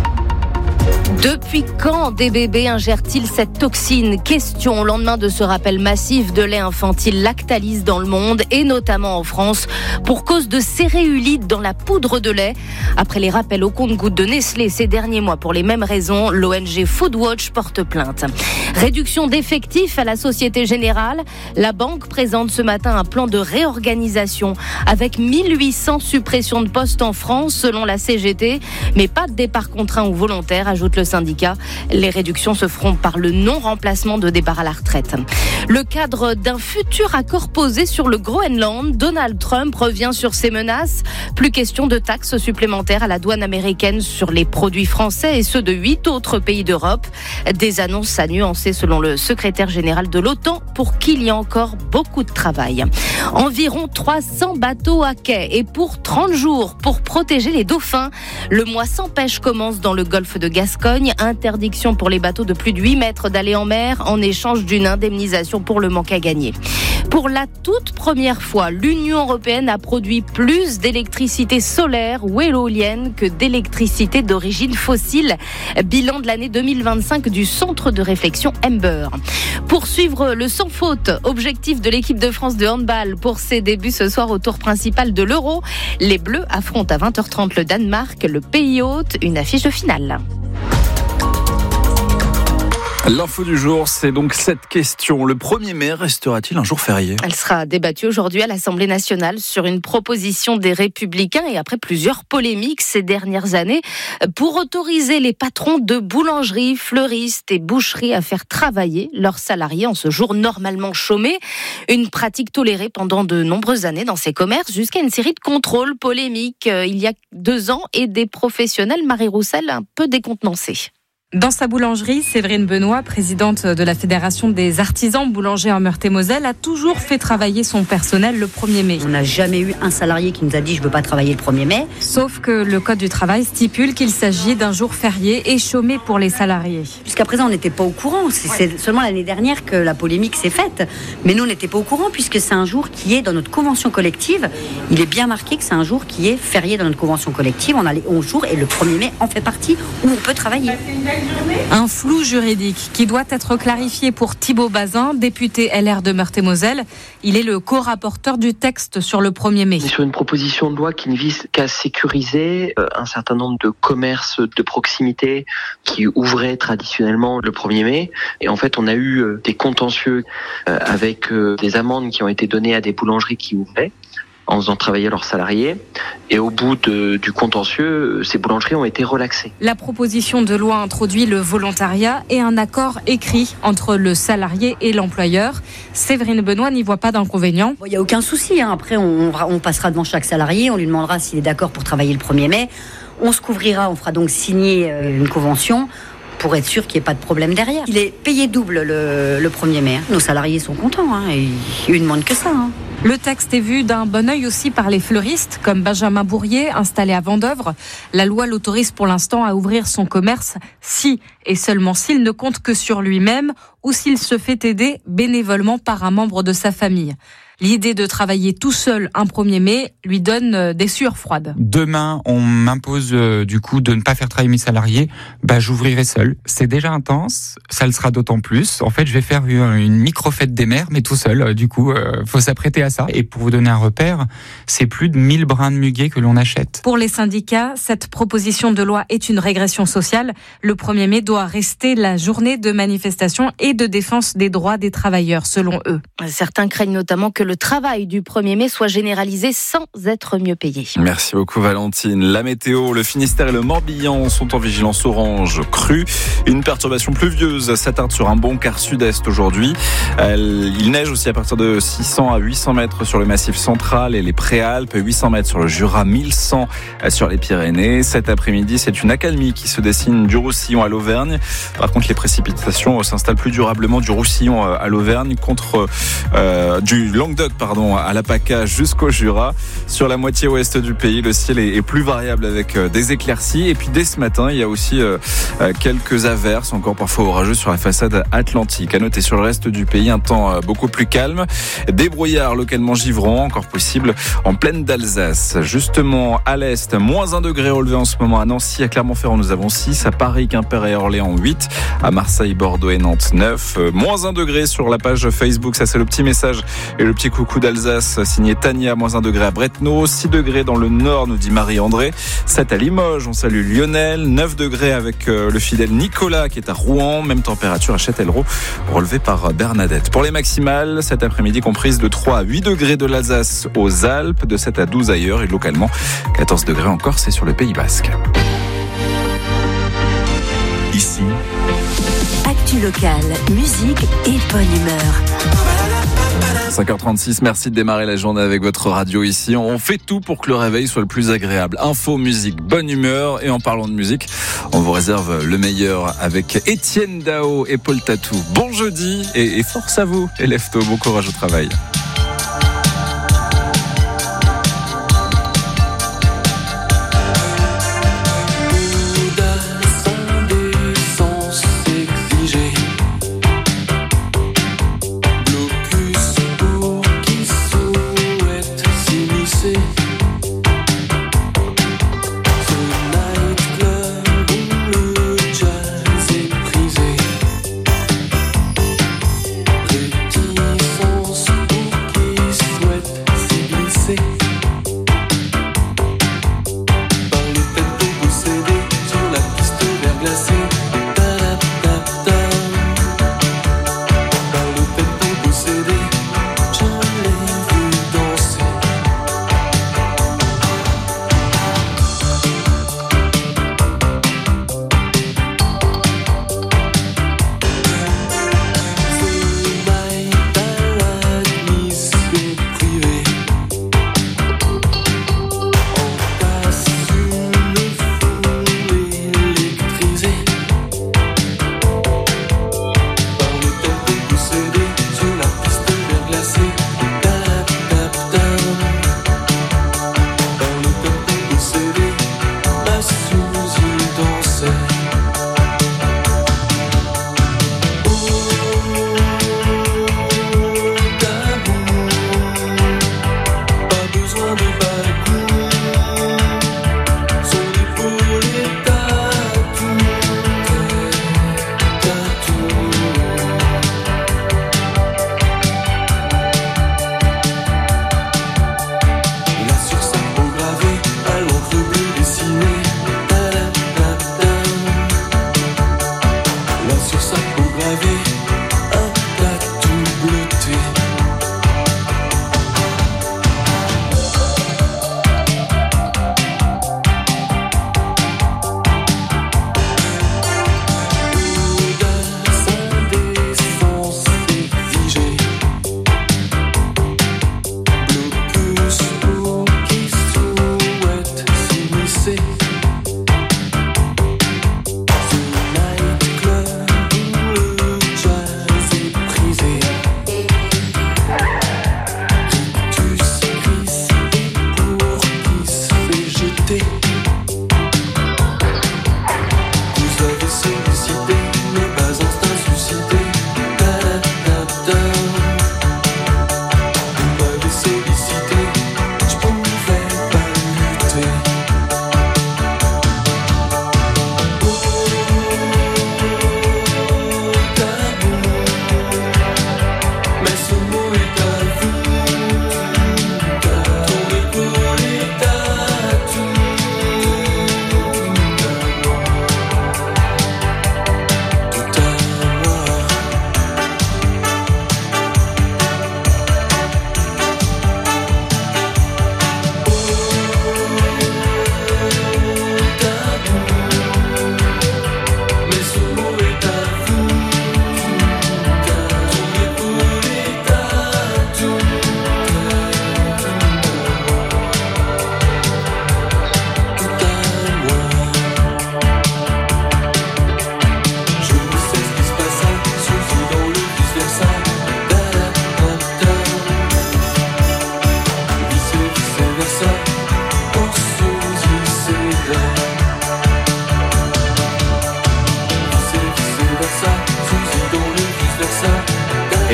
Depuis quand des bébés ingèrent-ils cette toxine ? Question au lendemain de ce rappel massif de lait infantile Lactalis dans le monde et notamment en France pour cause de céréulite dans la poudre de lait. Après les rappels au compte-gouttes de Nestlé ces derniers mois pour les mêmes raisons, l'O N G Foodwatch porte plainte. Réduction d'effectifs à la Société Générale. La banque présente ce matin un plan de réorganisation avec mille huit cents suppressions de postes en France selon la C G T, mais pas de départ contraint ou volontaire, ajoute le syndicat. Les réductions se feront par le non-remplacement de départ à la retraite. Le cadre d'un futur accord posé sur le Groenland, Donald Trump revient sur ses menaces. Plus question de taxes supplémentaires à la douane américaine sur les produits français et ceux de huit autres pays d'Europe. Des annonces à nuancer selon le secrétaire général de l'OTAN pour qu'il y ait encore beaucoup de travail. Environ trois cents bateaux à quai et pour trente jours pour protéger les dauphins. Le mois sans pêche commence dans le golfe de Gascogne. Gascogne. Interdiction pour les bateaux de plus de huit mètres d'aller en mer en échange d'une indemnisation pour le manque à gagner. Pour la toute première fois, l'Union européenne a produit plus d'électricité solaire ou éolienne que d'électricité d'origine fossile. Bilan de l'année deux mille vingt-cinq du centre de réflexion Ember. Pour suivre le sans faute, objectif de l'équipe de France de handball pour ses débuts ce soir au tour principal de l'Euro. Les Bleus affrontent à vingt heures trente le Danemark, le pays hôte, une affiche de finale. L'info du jour, c'est donc cette question. Le premier mai restera-t-il un jour férié ? Elle sera débattue aujourd'hui à l'Assemblée nationale sur une proposition des Républicains et après plusieurs polémiques ces dernières années pour autoriser les patrons de boulangeries, fleuristes et boucheries à faire travailler leurs salariés en ce jour normalement chômé. Une pratique tolérée pendant de nombreuses années dans ces commerces jusqu'à une série de contrôles polémiques il y a deux ans et des professionnels, Marie Roussel, un peu décontenancés. Dans sa boulangerie, Séverine Benoît, présidente de la Fédération des artisans boulangers en Meurthe-et-Moselle, a toujours fait travailler son personnel le premier mai. On n'a jamais eu un salarié qui nous a dit « je ne veux pas travailler le premier mai ». Sauf que le Code du travail stipule qu'il s'agit d'un jour férié et chômé pour les salariés. Jusqu'à présent, on n'était pas au courant. C'est ouais. seulement l'année dernière que la polémique s'est faite. Mais nous, on n'était pas au courant puisque c'est un jour qui est dans notre convention collective. Il est bien marqué que c'est un jour qui est férié dans notre convention collective. On a les onze jours et le premier mai en fait partie où on peut travailler. Un flou juridique qui doit être clarifié pour Thibaut Bazin, député L R de Meurthe-et-Moselle. Il est le co-rapporteur du texte sur le premier mai. On est sur une proposition de loi qui ne vise qu'à sécuriser un certain nombre de commerces de proximité qui ouvraient traditionnellement le premier mai. Et en fait, on a eu des contentieux avec des amendes qui ont été données à des boulangeries qui ouvraient en faisant travailler leurs salariés. Et au bout de, du contentieux, ces boulangeries ont été relaxées. La proposition de loi introduit le volontariat et un accord écrit entre le salarié et l'employeur. Séverine Benoît n'y voit pas d'inconvénient. Il n'y a aucun souci. Hein. Après, on, on passera devant chaque salarié, on lui demandera s'il est d'accord pour travailler le premier mai. On se couvrira, on fera donc signer une convention pour être sûr qu'il n'y ait pas de problème derrière. Il est payé double le, le premier mai. Hein. Nos salariés sont contents, hein, et ils ne demandent que ça. Hein. Le texte est vu d'un bon œil aussi par les fleuristes, comme Benjamin Bourrier, installé à Vendeuvre. La loi l'autorise pour l'instant à ouvrir son commerce si et seulement s'il ne compte que sur lui-même ou s'il se fait aider bénévolement par un membre de sa famille. L'idée de travailler tout seul un premier mai lui donne des sueurs froides. Demain, on m'impose euh, du coup de ne pas faire travailler mes salariés. Bah, j'ouvrirai seul. C'est déjà intense. Ça le sera d'autant plus. En fait, je vais faire une, une micro-fête des mères, mais tout seul. Du coup, euh, faut s'apprêter à ça. Et pour vous donner un repère, c'est plus de mille brins de muguet que l'on achète. Pour les syndicats, cette proposition de loi est une régression sociale. Le premier mai doit rester la journée de manifestation et de défense des droits des travailleurs, selon eux. Certains craignent notamment que le travail du premier mai soit généralisé sans être mieux payé. Merci beaucoup Valentine. La météo, le Finistère et le Morbihan sont en vigilance orange crue. Une perturbation pluvieuse s'attarde sur un bon quart sud-est aujourd'hui. Il neige aussi à partir de six cents à huit cents mètres sur le massif central et les Préalpes, huit cents mètres sur le Jura, mille cent sur les Pyrénées. Cet après-midi, c'est une accalmie qui se dessine du Roussillon à l'Auvergne. Par contre, les précipitations s'installent plus durablement du Roussillon à l'Auvergne contre euh, du Languedoc pardon, à la PACA jusqu'au Jura. Sur la moitié ouest du pays, le ciel est plus variable avec des éclaircies. Et puis dès ce matin, il y a aussi quelques averses, encore parfois orageuses sur la façade atlantique. À noter sur le reste du pays, un temps beaucoup plus calme. Des brouillards localement givrants, encore possible en plaine d'Alsace. Justement, à l'est, moins un degré relevé en ce moment à Nancy. À Clermont-Ferrand, nous avons six. À Paris, Quimper et Orléans, huit. À Marseille, Bordeaux et Nantes, neuf. Moins un degré sur la page Facebook. Ça, c'est le petit message et le petit coucou d'Alsace signé Tania, moins un degré à Bretenoz, six degrés dans le nord, nous dit Marie-André, sept à Limoges, on salue Lionel, neuf degrés avec le fidèle Nicolas qui est à Rouen, même température à Châtellerault, relevé par Bernadette. Pour les maximales, cet après-midi comprises de trois à huit degrés de l'Alsace aux Alpes, de sept à douze ailleurs et localement quatorze degrés en Corse et sur le Pays Basque. Ici, actu locale, musique et bonne humeur. cinq heures trente-six, merci de démarrer la journée avec votre radio ici. On fait tout pour que le réveil soit le plus agréable. Info, musique, bonne humeur. Et en parlant de musique, on vous réserve le meilleur avec Étienne Dao et Paul Tatou. Bon jeudi et, et force à vous, élèves tôt, bon courage au travail. Son de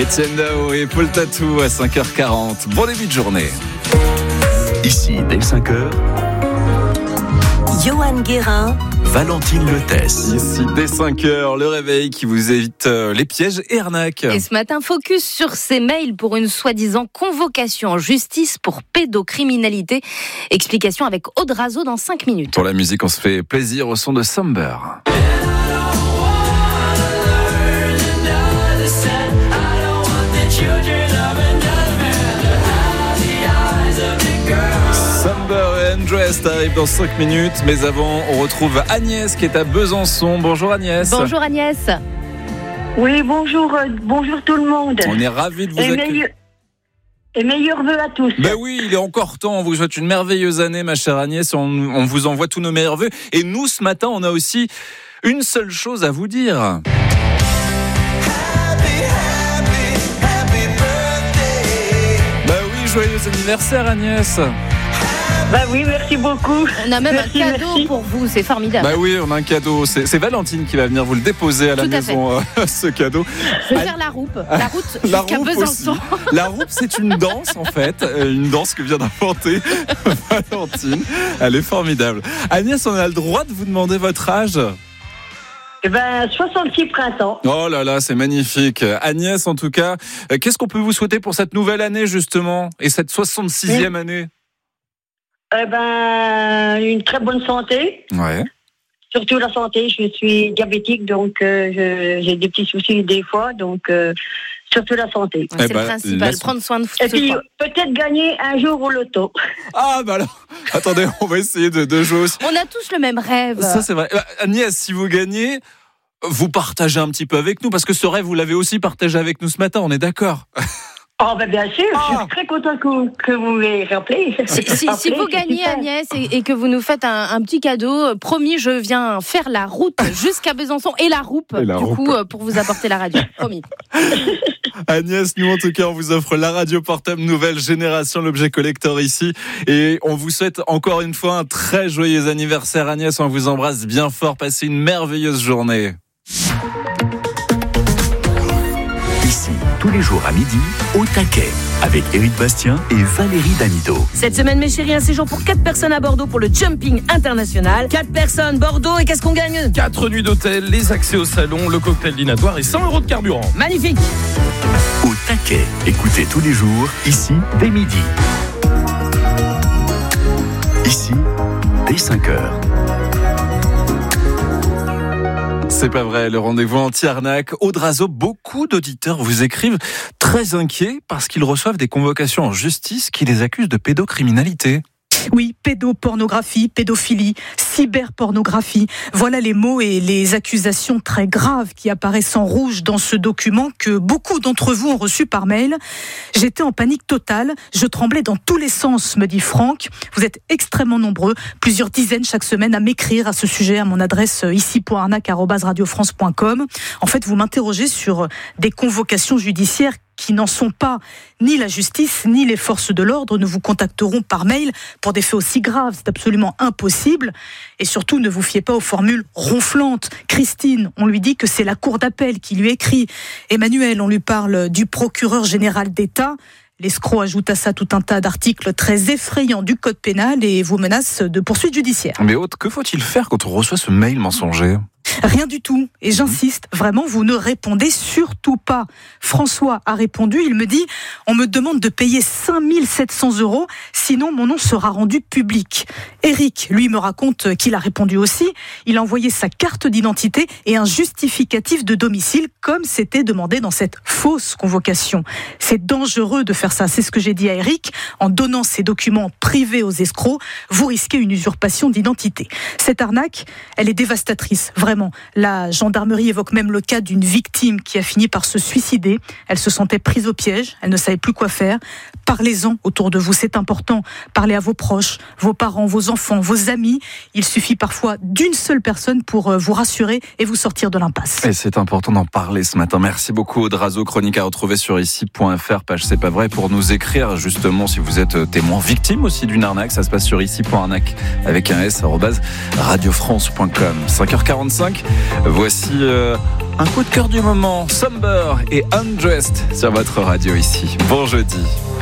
Etienne Dao et Paul Tatou à cinq heures quarante. Bon début de journée. Ici, dès cinq heures, Johan Guérin, Valentine Lethès. Ici, dès cinq heures, le réveil qui vous évite les pièges et arnaques. Et ce matin, focus sur ces mails pour une soi-disant convocation en justice pour pédocriminalité. Explication avec Aude Razo dans cinq minutes. Pour la musique, on se fait plaisir au son de Somber. Somber et Undressed arrive dans cinq minutes, mais avant, on retrouve Agnès qui est à Besançon. Bonjour Agnès. Bonjour Agnès. Oui, bonjour, euh, bonjour tout le monde. On est ravis de vous et accueillir. Meilleur, et meilleurs vœux à tous. Ben oui, il est encore temps. On vous souhaite une merveilleuse année, ma chère Agnès. On, on vous envoie tous nos meilleurs vœux. Et nous, ce matin, on a aussi une seule chose à vous dire. Joyeux anniversaire Agnès. Bah oui, merci beaucoup. On a même merci, un cadeau merci. pour vous, c'est formidable. Bah oui, on a un cadeau. C'est, c'est Valentine qui va venir vous le déposer à la Tout à maison, euh, ce cadeau. Je vais faire la roupe. La route La jusqu'à roupe Besançon. aussi. La roupe, c'est une danse en fait, euh, une danse que vient d'inventer Valentine. Elle est formidable. Agnès, on a le droit de vous demander votre âge. Eh ben, soixante-six printemps. Oh là là, c'est magnifique. Agnès, en tout cas, euh, qu'est-ce qu'on peut vous souhaiter pour cette nouvelle année, justement, et cette soixante-sixième oui. année? Eh ben, une très bonne santé. Ouais. Surtout la santé. Je suis diabétique, donc euh, je, j'ai des petits soucis des fois, donc euh, surtout la santé. C'est eh le ben, principal, laisse... prendre soin de Et puis, soi. peut-être gagner un jour au loto. Ah, bah alors, attendez, on va essayer de, de jouer aussi. On a tous le même rêve. Ça, c'est vrai. Agnès, si vous gagnez, vous partagez un petit peu avec nous, parce que ce rêve, vous l'avez aussi partagé avec nous ce matin, on est d'accord? Oh, ben bien sûr, oh. Je suis très contente que, que vous m'ayez rappelé. Si, si, si vous gagnez, Agnès, et, et que vous nous faites un, un petit cadeau, promis, je viens faire la route jusqu'à Besançon et la roupe, et la du roupe. coup, pour vous apporter la radio. Promis. Agnès, nous en tout cas, on vous offre la radio portable nouvelle génération, l'objet collector ici. Et on vous souhaite encore une fois un très joyeux anniversaire, Agnès. On vous embrasse bien fort. Passez une merveilleuse journée. Ici, tous les jours à midi, au taquet, avec Éric Bastien et Valérie Damido. Cette semaine, mes chéris, un séjour pour quatre personnes à Bordeaux pour le Jumping International. quatre personnes, Bordeaux, et qu'est-ce qu'on gagne? quatre nuits d'hôtel, les accès au salon, le cocktail dînatoire et cent euros de carburant. Magnifique. Au taquet, écoutez tous les jours, ici, dès midi. Ici, dès cinq heures. C'est pas vrai, le rendez-vous anti-arnaque. Aude Razo, beaucoup d'auditeurs vous écrivent très inquiets parce qu'ils reçoivent des convocations en justice qui les accusent de pédocriminalité. Oui, pédopornographie, pédophilie, cyberpornographie. Voilà les mots et les accusations très graves qui apparaissent en rouge dans ce document que beaucoup d'entre vous ont reçu par mail. J'étais en panique totale, je tremblais dans tous les sens, me dit Franck. Vous êtes extrêmement nombreux, plusieurs dizaines chaque semaine à m'écrire à ce sujet à mon adresse ici point arnaque arobase radio france point com. En fait, vous m'interrogez sur des convocations judiciaires qui n'en sont pas. Ni la justice, ni les forces de l'ordre ne vous contacteront par mail pour des faits aussi graves. C'est absolument impossible. Et surtout, ne vous fiez pas aux formules ronflantes. Christine, on lui dit que c'est la cour d'appel qui lui écrit. Emmanuel, on lui parle du procureur général d'État. L'escroc ajoute à ça tout un tas d'articles très effrayants du code pénal et vous menace de poursuites judiciaires. Mais Aude, que faut-il faire quand on reçoit ce mail mensonger ? Rien du tout. Et j'insiste, vraiment, vous ne répondez surtout pas. François a répondu, il me dit « On me demande de payer cinq mille sept cents euros, sinon mon nom sera rendu public. » Eric, lui, me raconte qu'il a répondu aussi. Il a envoyé sa carte d'identité et un justificatif de domicile, comme c'était demandé dans cette fausse convocation. C'est dangereux de faire ça, c'est ce que j'ai dit à Eric. En donnant ces documents privés aux escrocs, vous risquez une usurpation d'identité. Cette arnaque, elle est dévastatrice, vraiment. La gendarmerie évoque même le cas d'une victime qui a fini par se suicider. Elle se sentait prise au piège, elle ne savait plus quoi faire. Parlez-en autour de vous, c'est important. Parlez à vos proches, vos parents, vos enfants, vos amis. Il suffit parfois d'une seule personne pour vous rassurer et vous sortir de l'impasse. Et c'est important d'en parler ce matin. Merci beaucoup Aude Razo, chronique à retrouver sur ici point f r, page C'est pas vrai, pour nous écrire justement si vous êtes témoin, victime aussi d'une arnaque. Ça se passe sur ici point arnaque avec un S, arobase radio france point com. cinq heures quarante-cinq, voici euh, Un coup de cœur du moment, Somber et Undressed sur votre radio ici. Bon jeudi.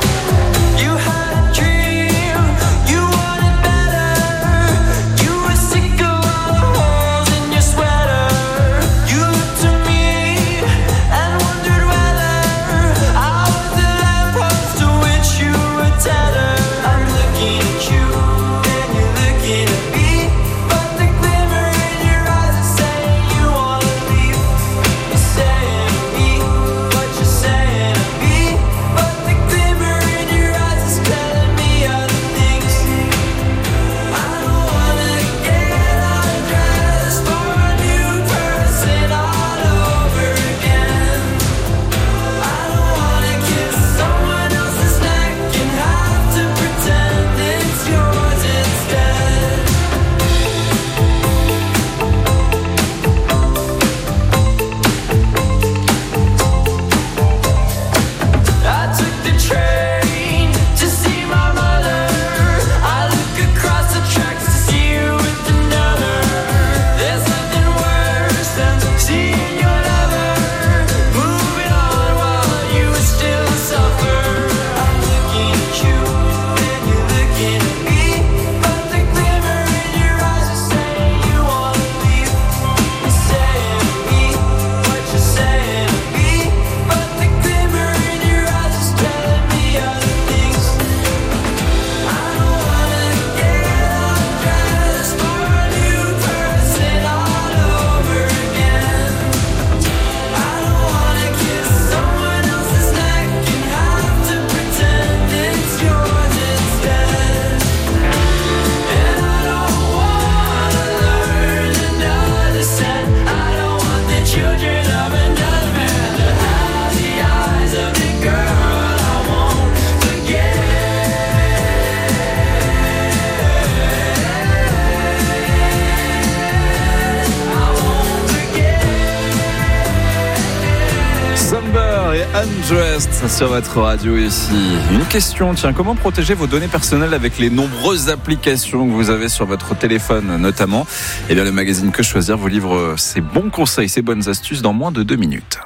Undressed sur votre radio ici. Une question, tiens, comment protéger vos données personnelles avec les nombreuses applications que vous avez sur votre téléphone notamment? Eh bien, le magazine Que Choisir vous livre ses bons conseils, ses bonnes astuces dans moins de deux minutes.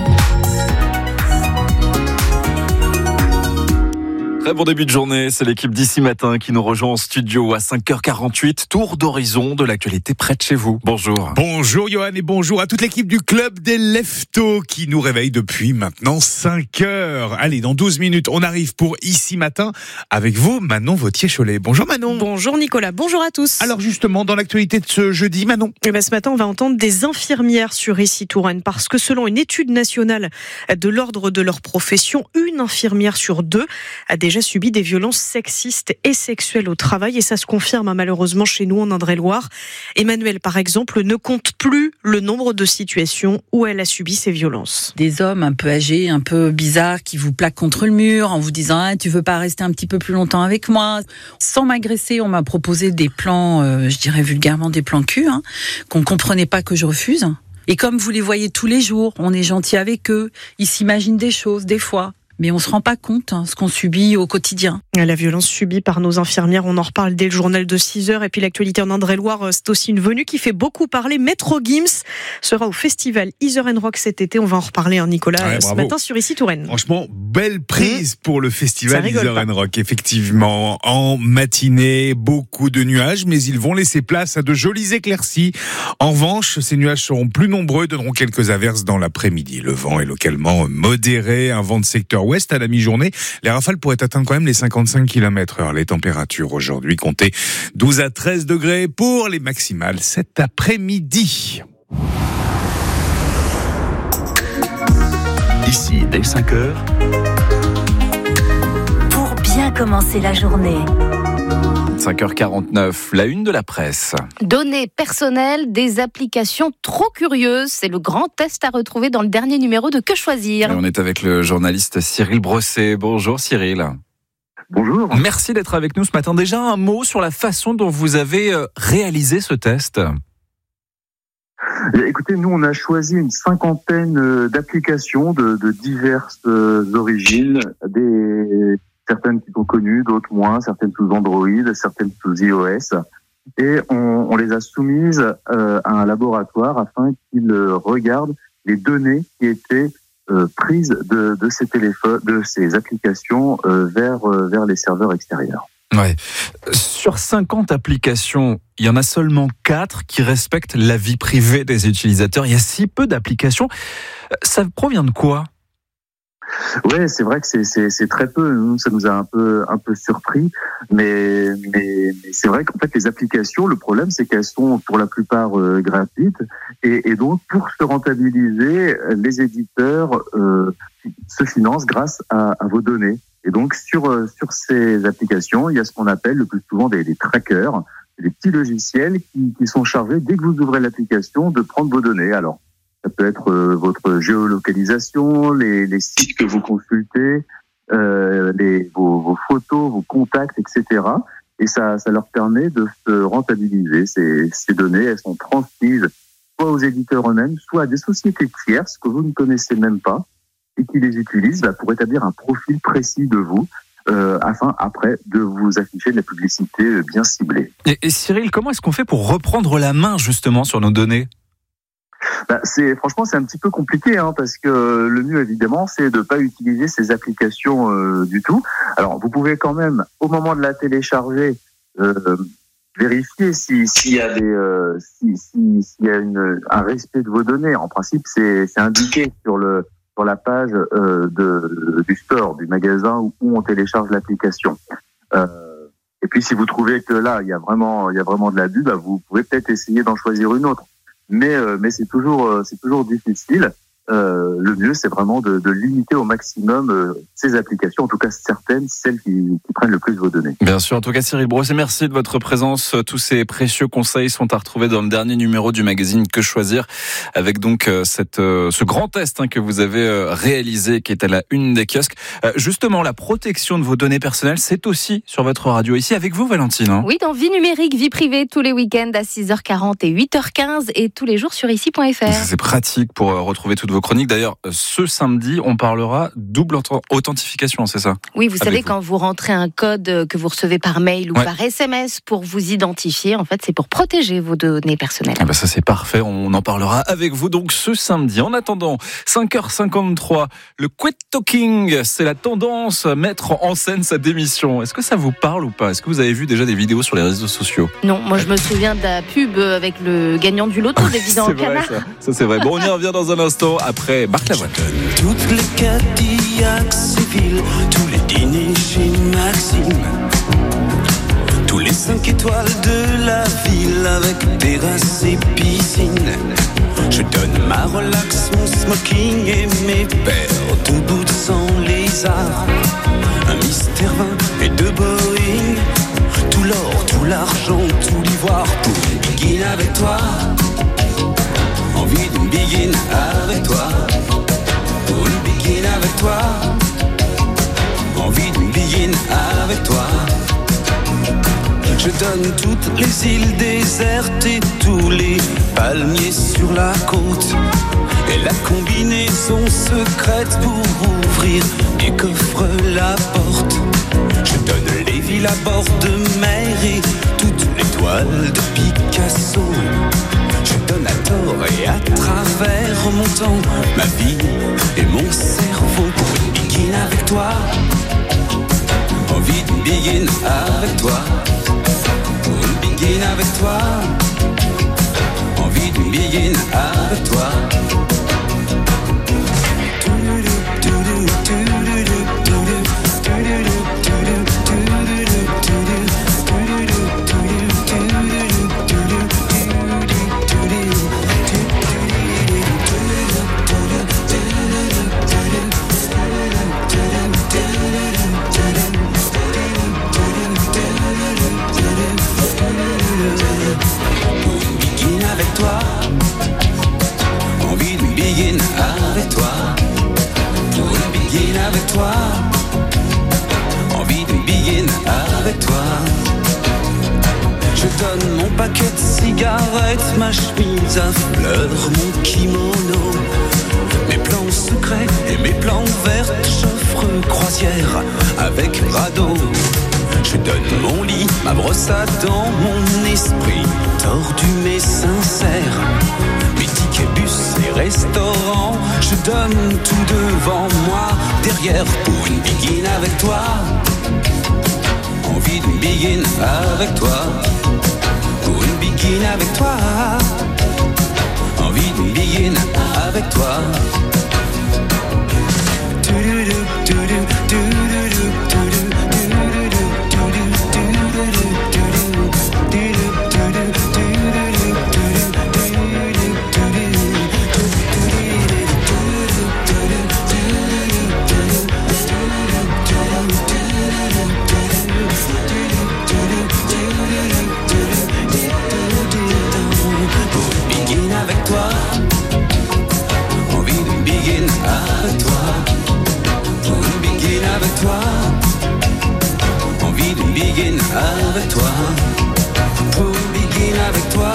Très bon début de journée, c'est l'équipe d'Ici Matin qui nous rejoint en studio à cinq heures quarante-huit. Tour d'horizon de l'actualité près de chez vous. Bonjour. Bonjour Johan et bonjour à toute l'équipe du Club des Leftos qui nous réveille depuis maintenant cinq heures. Allez, dans douze minutes, on arrive pour Ici Matin avec vous, Manon Vauthier-Cholet. Bonjour Manon. Bonjour Nicolas, bonjour à tous. Alors justement, dans l'actualité de ce jeudi, Manon. Eh ben, ce matin, on va entendre des infirmières sur Ici Touraine parce que selon une étude nationale de l'ordre de leur profession, une infirmière sur deux a déjà subi des violences sexistes et sexuelles au travail et ça se confirme malheureusement chez nous en Indre-et-Loire. Emmanuel, par exemple, ne compte plus le nombre de situations où elle a subi ces violences. Des hommes un peu âgés, un peu bizarres qui vous plaquent contre le mur en vous disant ah, « tu veux pas rester un petit peu plus longtemps avec moi ?» Sans m'agresser, on m'a proposé des plans, euh, je dirais vulgairement des plans cul, hein, qu'on comprenait pas que je refuse. Et comme vous les voyez tous les jours, on est gentil avec eux, ils s'imaginent des choses, des fois. Mais on ne se rend pas compte hein, ce qu'on subit au quotidien. La violence subie par nos infirmières, on en reparle dès le journal de six heures. Et puis l'actualité en Indre-et-Loire, c'est aussi une venue qui fait beaucoup parler. Maître Gims sera au festival Heather and Rock cet été. On va en reparler, hein, Nicolas, ouais, ce bravo. matin sur Ici Touraine. Franchement, belle prise mmh. pour le festival Heather and Rock. Effectivement, en matinée, beaucoup de nuages, mais ils vont laisser place à de jolies éclaircies. En revanche, ces nuages seront plus nombreux, donneront quelques averses dans l'après-midi. Le vent est localement modéré, un vent de secteur ouest à la mi-journée. Les rafales pourraient atteindre quand même les cinquante-cinq kilomètres heure. Les températures aujourd'hui comptaient douze à treize degrés pour les maximales cet après-midi. Ici, dès cinq heures. Pour bien commencer la journée. cinq heures quarante-neuf, la une de la presse. Données personnelles des applications trop curieuses. C'est le grand test à retrouver dans le dernier numéro de Que Choisir. Et on est avec le journaliste Cyril Brosset. Bonjour Cyril. Bonjour. Merci d'être avec nous ce matin. Déjà un mot sur la façon dont vous avez réalisé ce test. Écoutez, nous on a choisi une cinquantaine d'applications de, de diverses origines, des certaines qui sont connues, d'autres moins, certaines sous Android, certaines sous iOS. Et on, on les a soumises euh, à un laboratoire afin qu'il regarde les données qui étaient euh, prises de, de ces téléphones, de ces applications euh, vers euh, vers les serveurs extérieurs. Ouais. Sur cinquante applications, il y en a seulement quatre qui respectent la vie privée des utilisateurs. Il y a si peu d'applications. Ça provient de quoi ? Ouais, c'est vrai que c'est, c'est, c'est très peu. Nous, ça nous a un peu, un peu surpris. Mais, mais, mais c'est vrai qu'en fait, les applications, le problème, c'est qu'elles sont pour la plupart euh, gratuites. Et, et donc, pour se rentabiliser, les éditeurs euh, se financent grâce à, à vos données. Et donc, sur, sur ces applications, il y a ce qu'on appelle le plus souvent des, des trackers, des petits logiciels qui, qui sont chargés, dès que vous ouvrez l'application, de prendre vos données. Alors, ça peut être euh, votre géolocalisation, les, les sites que vous consultez, euh, les, vos, vos photos, vos contacts, et cetera. Et ça, ça leur permet de se rentabiliser. Ces, ces données, elles sont transmises soit aux éditeurs eux-mêmes, soit à des sociétés tierces que vous ne connaissez même pas, et qui les utilisent bah, pour établir un profil précis de vous, euh, afin après de vous afficher de la publicité bien ciblée. Et, et Cyril, comment est-ce qu'on fait pour reprendre la main justement sur nos données ? Bah, c'est, franchement, c'est un petit peu compliqué, hein, parce que le mieux, évidemment, c'est de ne pas utiliser ces applications euh, du tout. Alors, vous pouvez quand même, au moment de la télécharger, euh, vérifier si, s'il y a des, euh, si, si, s'il y a une, un respect de vos données. En principe, c'est, c'est indiqué sur le sur la page euh, de, du store, du magasin où, où on télécharge l'application. Euh, et puis, si vous trouvez que là, il y a vraiment, il y a vraiment de l'abus, bah, vous pouvez peut-être essayer d'en choisir une autre. Mais, euh, mais c'est toujours, c'est toujours difficile. Euh, le mieux, c'est vraiment de, de limiter au maximum euh, ces applications, en tout cas certaines, celles qui, qui prennent le plus vos données. Bien sûr, en tout cas Cyril Brosset, merci de votre présence. Tous ces précieux conseils sont à retrouver dans le dernier numéro du magazine Que Choisir, avec donc euh, cette, euh, ce grand test hein, que vous avez euh, réalisé, qui est à la une des kiosques. Euh, justement, la protection de vos données personnelles, c'est aussi sur votre radio ici, avec vous Valentine. Hein. Oui, dans Vie numérique, Vie privée, tous les week-ends à six heures quarante et huit heures quinze et tous les jours sur ici point f r. C'est pratique pour euh, retrouver toutes vos chroniques. D'ailleurs, ce samedi, on parlera double authentification, c'est ça ? Oui, vous savez, quand vous rentrez un code que vous recevez par mail ou ouais. par S M S pour vous identifier, en fait, c'est pour protéger vos données personnelles. Ah bah ça, c'est parfait. On en parlera avec vous donc ce samedi. En attendant, cinq heures cinquante-trois, le quit talking, c'est la tendance à mettre en scène sa démission. Est-ce que ça vous parle ou pas ? Est-ce que vous avez vu déjà des vidéos sur les réseaux sociaux ? Non, moi je me souviens de la pub avec le gagnant du loto déguisé en canard. Ça. ça, c'est vrai. Bon, on y revient dans un instant après Marc Lavoine. Toutes les Cadillacs Séville, tous les dîners chez Maxime, tous les cinq étoiles de la ville avec terrasse et piscine. Je donne ma relax, mon smoking et mes paires de boots sans lézard. Un mystère vingt et deux Boeing, tout l'or, tout l'argent, tout l'ivoire pour une begin avec toi. Envie d'une begin avec toi. Pour une begin avec toi. Envie d'une begin avec toi. Je donne toutes les îles désertes et tous les palmiers sur la côte. Et la combinaison secrète pour ouvrir mes coffres, la porte. Je donne les villes à bord de mer et toutes les toiles de Picasso. Je donne à tort et à travers mon temps, ma vie et mon cerveau. Pour une begin avec toi. Envie d'une begin avec toi. Pour une begin avec toi. Envie d'une begin avec toi. Envie d'une begin avec toi. Je donne mon paquet de cigarettes, ma chemise à fleurs, mon kimono, mes plans secrets et mes plans verts. J'offre croisière avec radeau. Je donne mon lit, ma brosse à dents, mon esprit tordu mais sincère. Mes tickets bus et restaurants. Je donne tout devant moi, derrière pour une biguine avec toi. Envie d'une biguine avec toi, pour une biguine avec toi. Envie d'une biguine avec toi. Avec toi, envie d'une biguine avec toi, pour une biguine avec toi, envie d'une biguine avec toi, pour une biguine avec toi,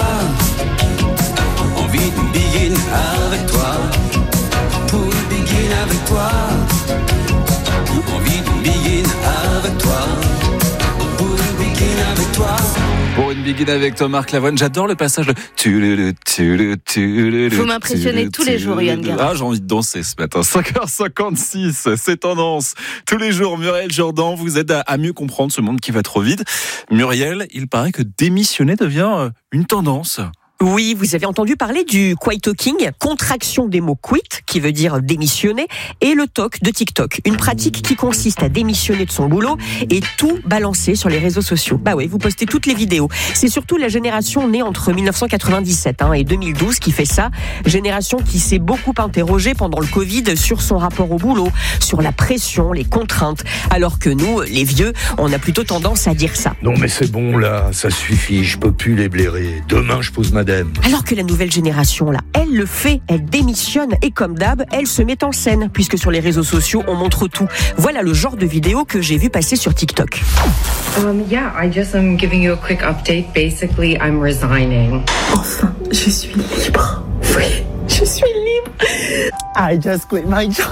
envie d'une biguine avec toi, pour une biguine avec toi, envie d'une biguine avec toi, pour une biguine avec toi. Pour une biguine avec toi, Marc Lavoine. J'adore le passage de... Vous m'impressionnez tous les jours, Yann Garage. Ah, j'ai envie de danser ce matin. cinq heures cinquante-six, c'est tendance. Tous les jours, Muriel Jourdan vous aide à mieux comprendre ce monde qui va trop vite. Muriel, il paraît que démissionner devient une tendance. Oui, vous avez entendu parler du quiet talking, contraction des mots quit, qui veut dire démissionner, et le talk de TikTok. Une pratique qui consiste à démissionner de son boulot et tout balancer sur les réseaux sociaux. Bah oui, vous postez toutes les vidéos. C'est surtout la génération née entre dix-neuf cent quatre-vingt-dix-sept hein, et deux mille douze qui fait ça. Génération qui s'est beaucoup interrogée pendant le Covid sur son rapport au boulot, sur la pression, les contraintes. Alors que nous, les vieux, on a plutôt tendance à dire ça. Non mais c'est bon là, ça suffit, je peux plus les blairer. Demain je pose ma Alors que la nouvelle génération, là, elle le fait, elle démissionne et comme d'hab, elle se met en scène, puisque sur les réseaux sociaux, on montre tout. Voilà le genre de vidéo que j'ai vu passer sur TikTok. Um, yeah, I just am giving you a quick update. Basically, I'm resigning. Enfin, je suis libre. Oui, je suis libre. I just quit my job.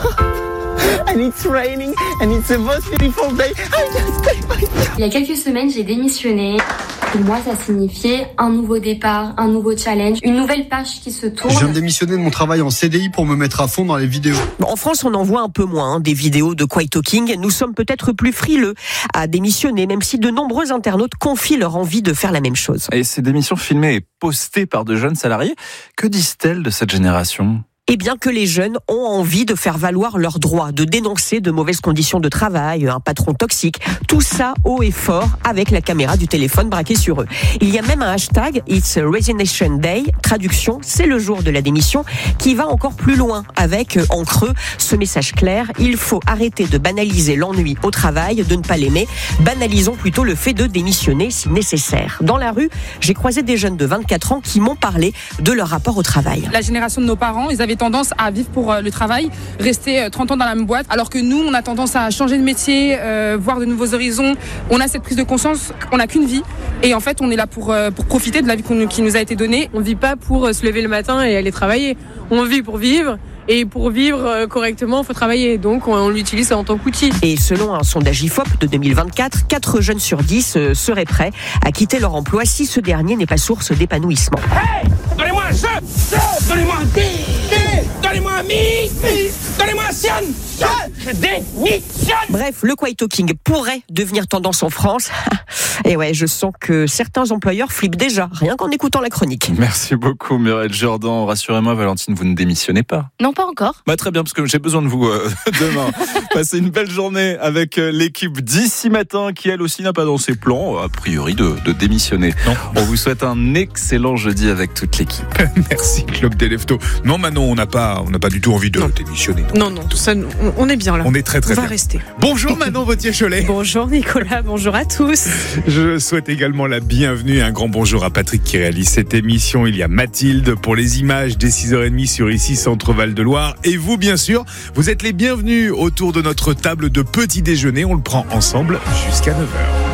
And it's raining and it's the most beautiful day. I just quit my job. Il y a quelques semaines, j'ai démissionné. Pour moi, ça signifiait un nouveau départ, un nouveau challenge, une nouvelle page qui se tourne. Je viens de démissionner de mon travail en C D I pour me mettre à fond dans les vidéos. En France, on en voit un peu moins hein, des vidéos de quiet talking. Nous sommes peut-être plus frileux à démissionner, même si de nombreux internautes confient leur envie de faire la même chose. Et ces démissions filmées et postées par de jeunes salariés, que disent-elles de cette génération ? Eh bien que les jeunes ont envie de faire valoir leurs droits, de dénoncer de mauvaises conditions de travail, un patron toxique, tout ça haut et fort avec la caméra du téléphone braquée sur eux. Il y a même un hashtag, It's Resignation Day, traduction, c'est le jour de la démission, qui va encore plus loin avec, en creux, ce message clair, il faut arrêter de banaliser l'ennui au travail, de ne pas l'aimer, banalisons plutôt le fait de démissionner si nécessaire. Dans la rue, j'ai croisé des jeunes de vingt-quatre ans qui m'ont parlé de leur rapport au travail. La génération de nos parents, ils avaient tendance à vivre pour le travail, rester trente ans dans la même boîte, alors que nous, on a tendance à changer de métier, euh, voir de nouveaux horizons. On a cette prise de conscience qu'on n'a qu'une vie et en fait, on est là pour, euh, pour profiter de la vie qu'on, qui nous a été donnée. On ne vit pas pour se lever le matin et aller travailler. On vit pour vivre. Et pour vivre correctement, il faut travailler. Donc, on, on l'utilise en tant qu'outil. Et selon un sondage I F O P de deux mille vingt-quatre, quatre jeunes sur dix seraient prêts à quitter leur emploi si ce dernier n'est pas source d'épanouissement. Hey, donnez-moi un jeu, donnez-moi un billet, donnez-moi un mi, donnez-moi un sion, je démissionne. Bref, le quiet talking pourrait devenir tendance en France. Et ouais, je sens que certains employeurs flippent déjà, rien qu'en écoutant la chronique. Merci beaucoup, Muriel Jourdan. Rassurez-moi, Valentine, vous ne démissionnez pas. Non, pas encore. Bah, très bien, parce que j'ai besoin de vous euh, demain. Passez une belle journée avec euh, l'équipe d'ici matin, qui elle aussi n'a pas dans ses plans, a priori, de, de démissionner. Non. On vous souhaite un excellent jeudi avec toute l'équipe. Merci, Club des Leftos. Non, Manon, on n'a pas, on n'a pas du tout envie de non. démissionner. Non, non, ça, on, on est bien là. On est très, très on bien. On va rester. Bonjour, Manon Vauthier-Cholet. Bonjour, Nicolas. Bonjour à tous. Je souhaite également la bienvenue et un grand bonjour à Patrick qui réalise cette émission. Il y a Mathilde pour les images dès six heures trente sur Ici Centre Val-de-Loire. Et vous, bien sûr, vous êtes les bienvenus autour de notre table de petit déjeuner. On le prend ensemble jusqu'à neuf heures.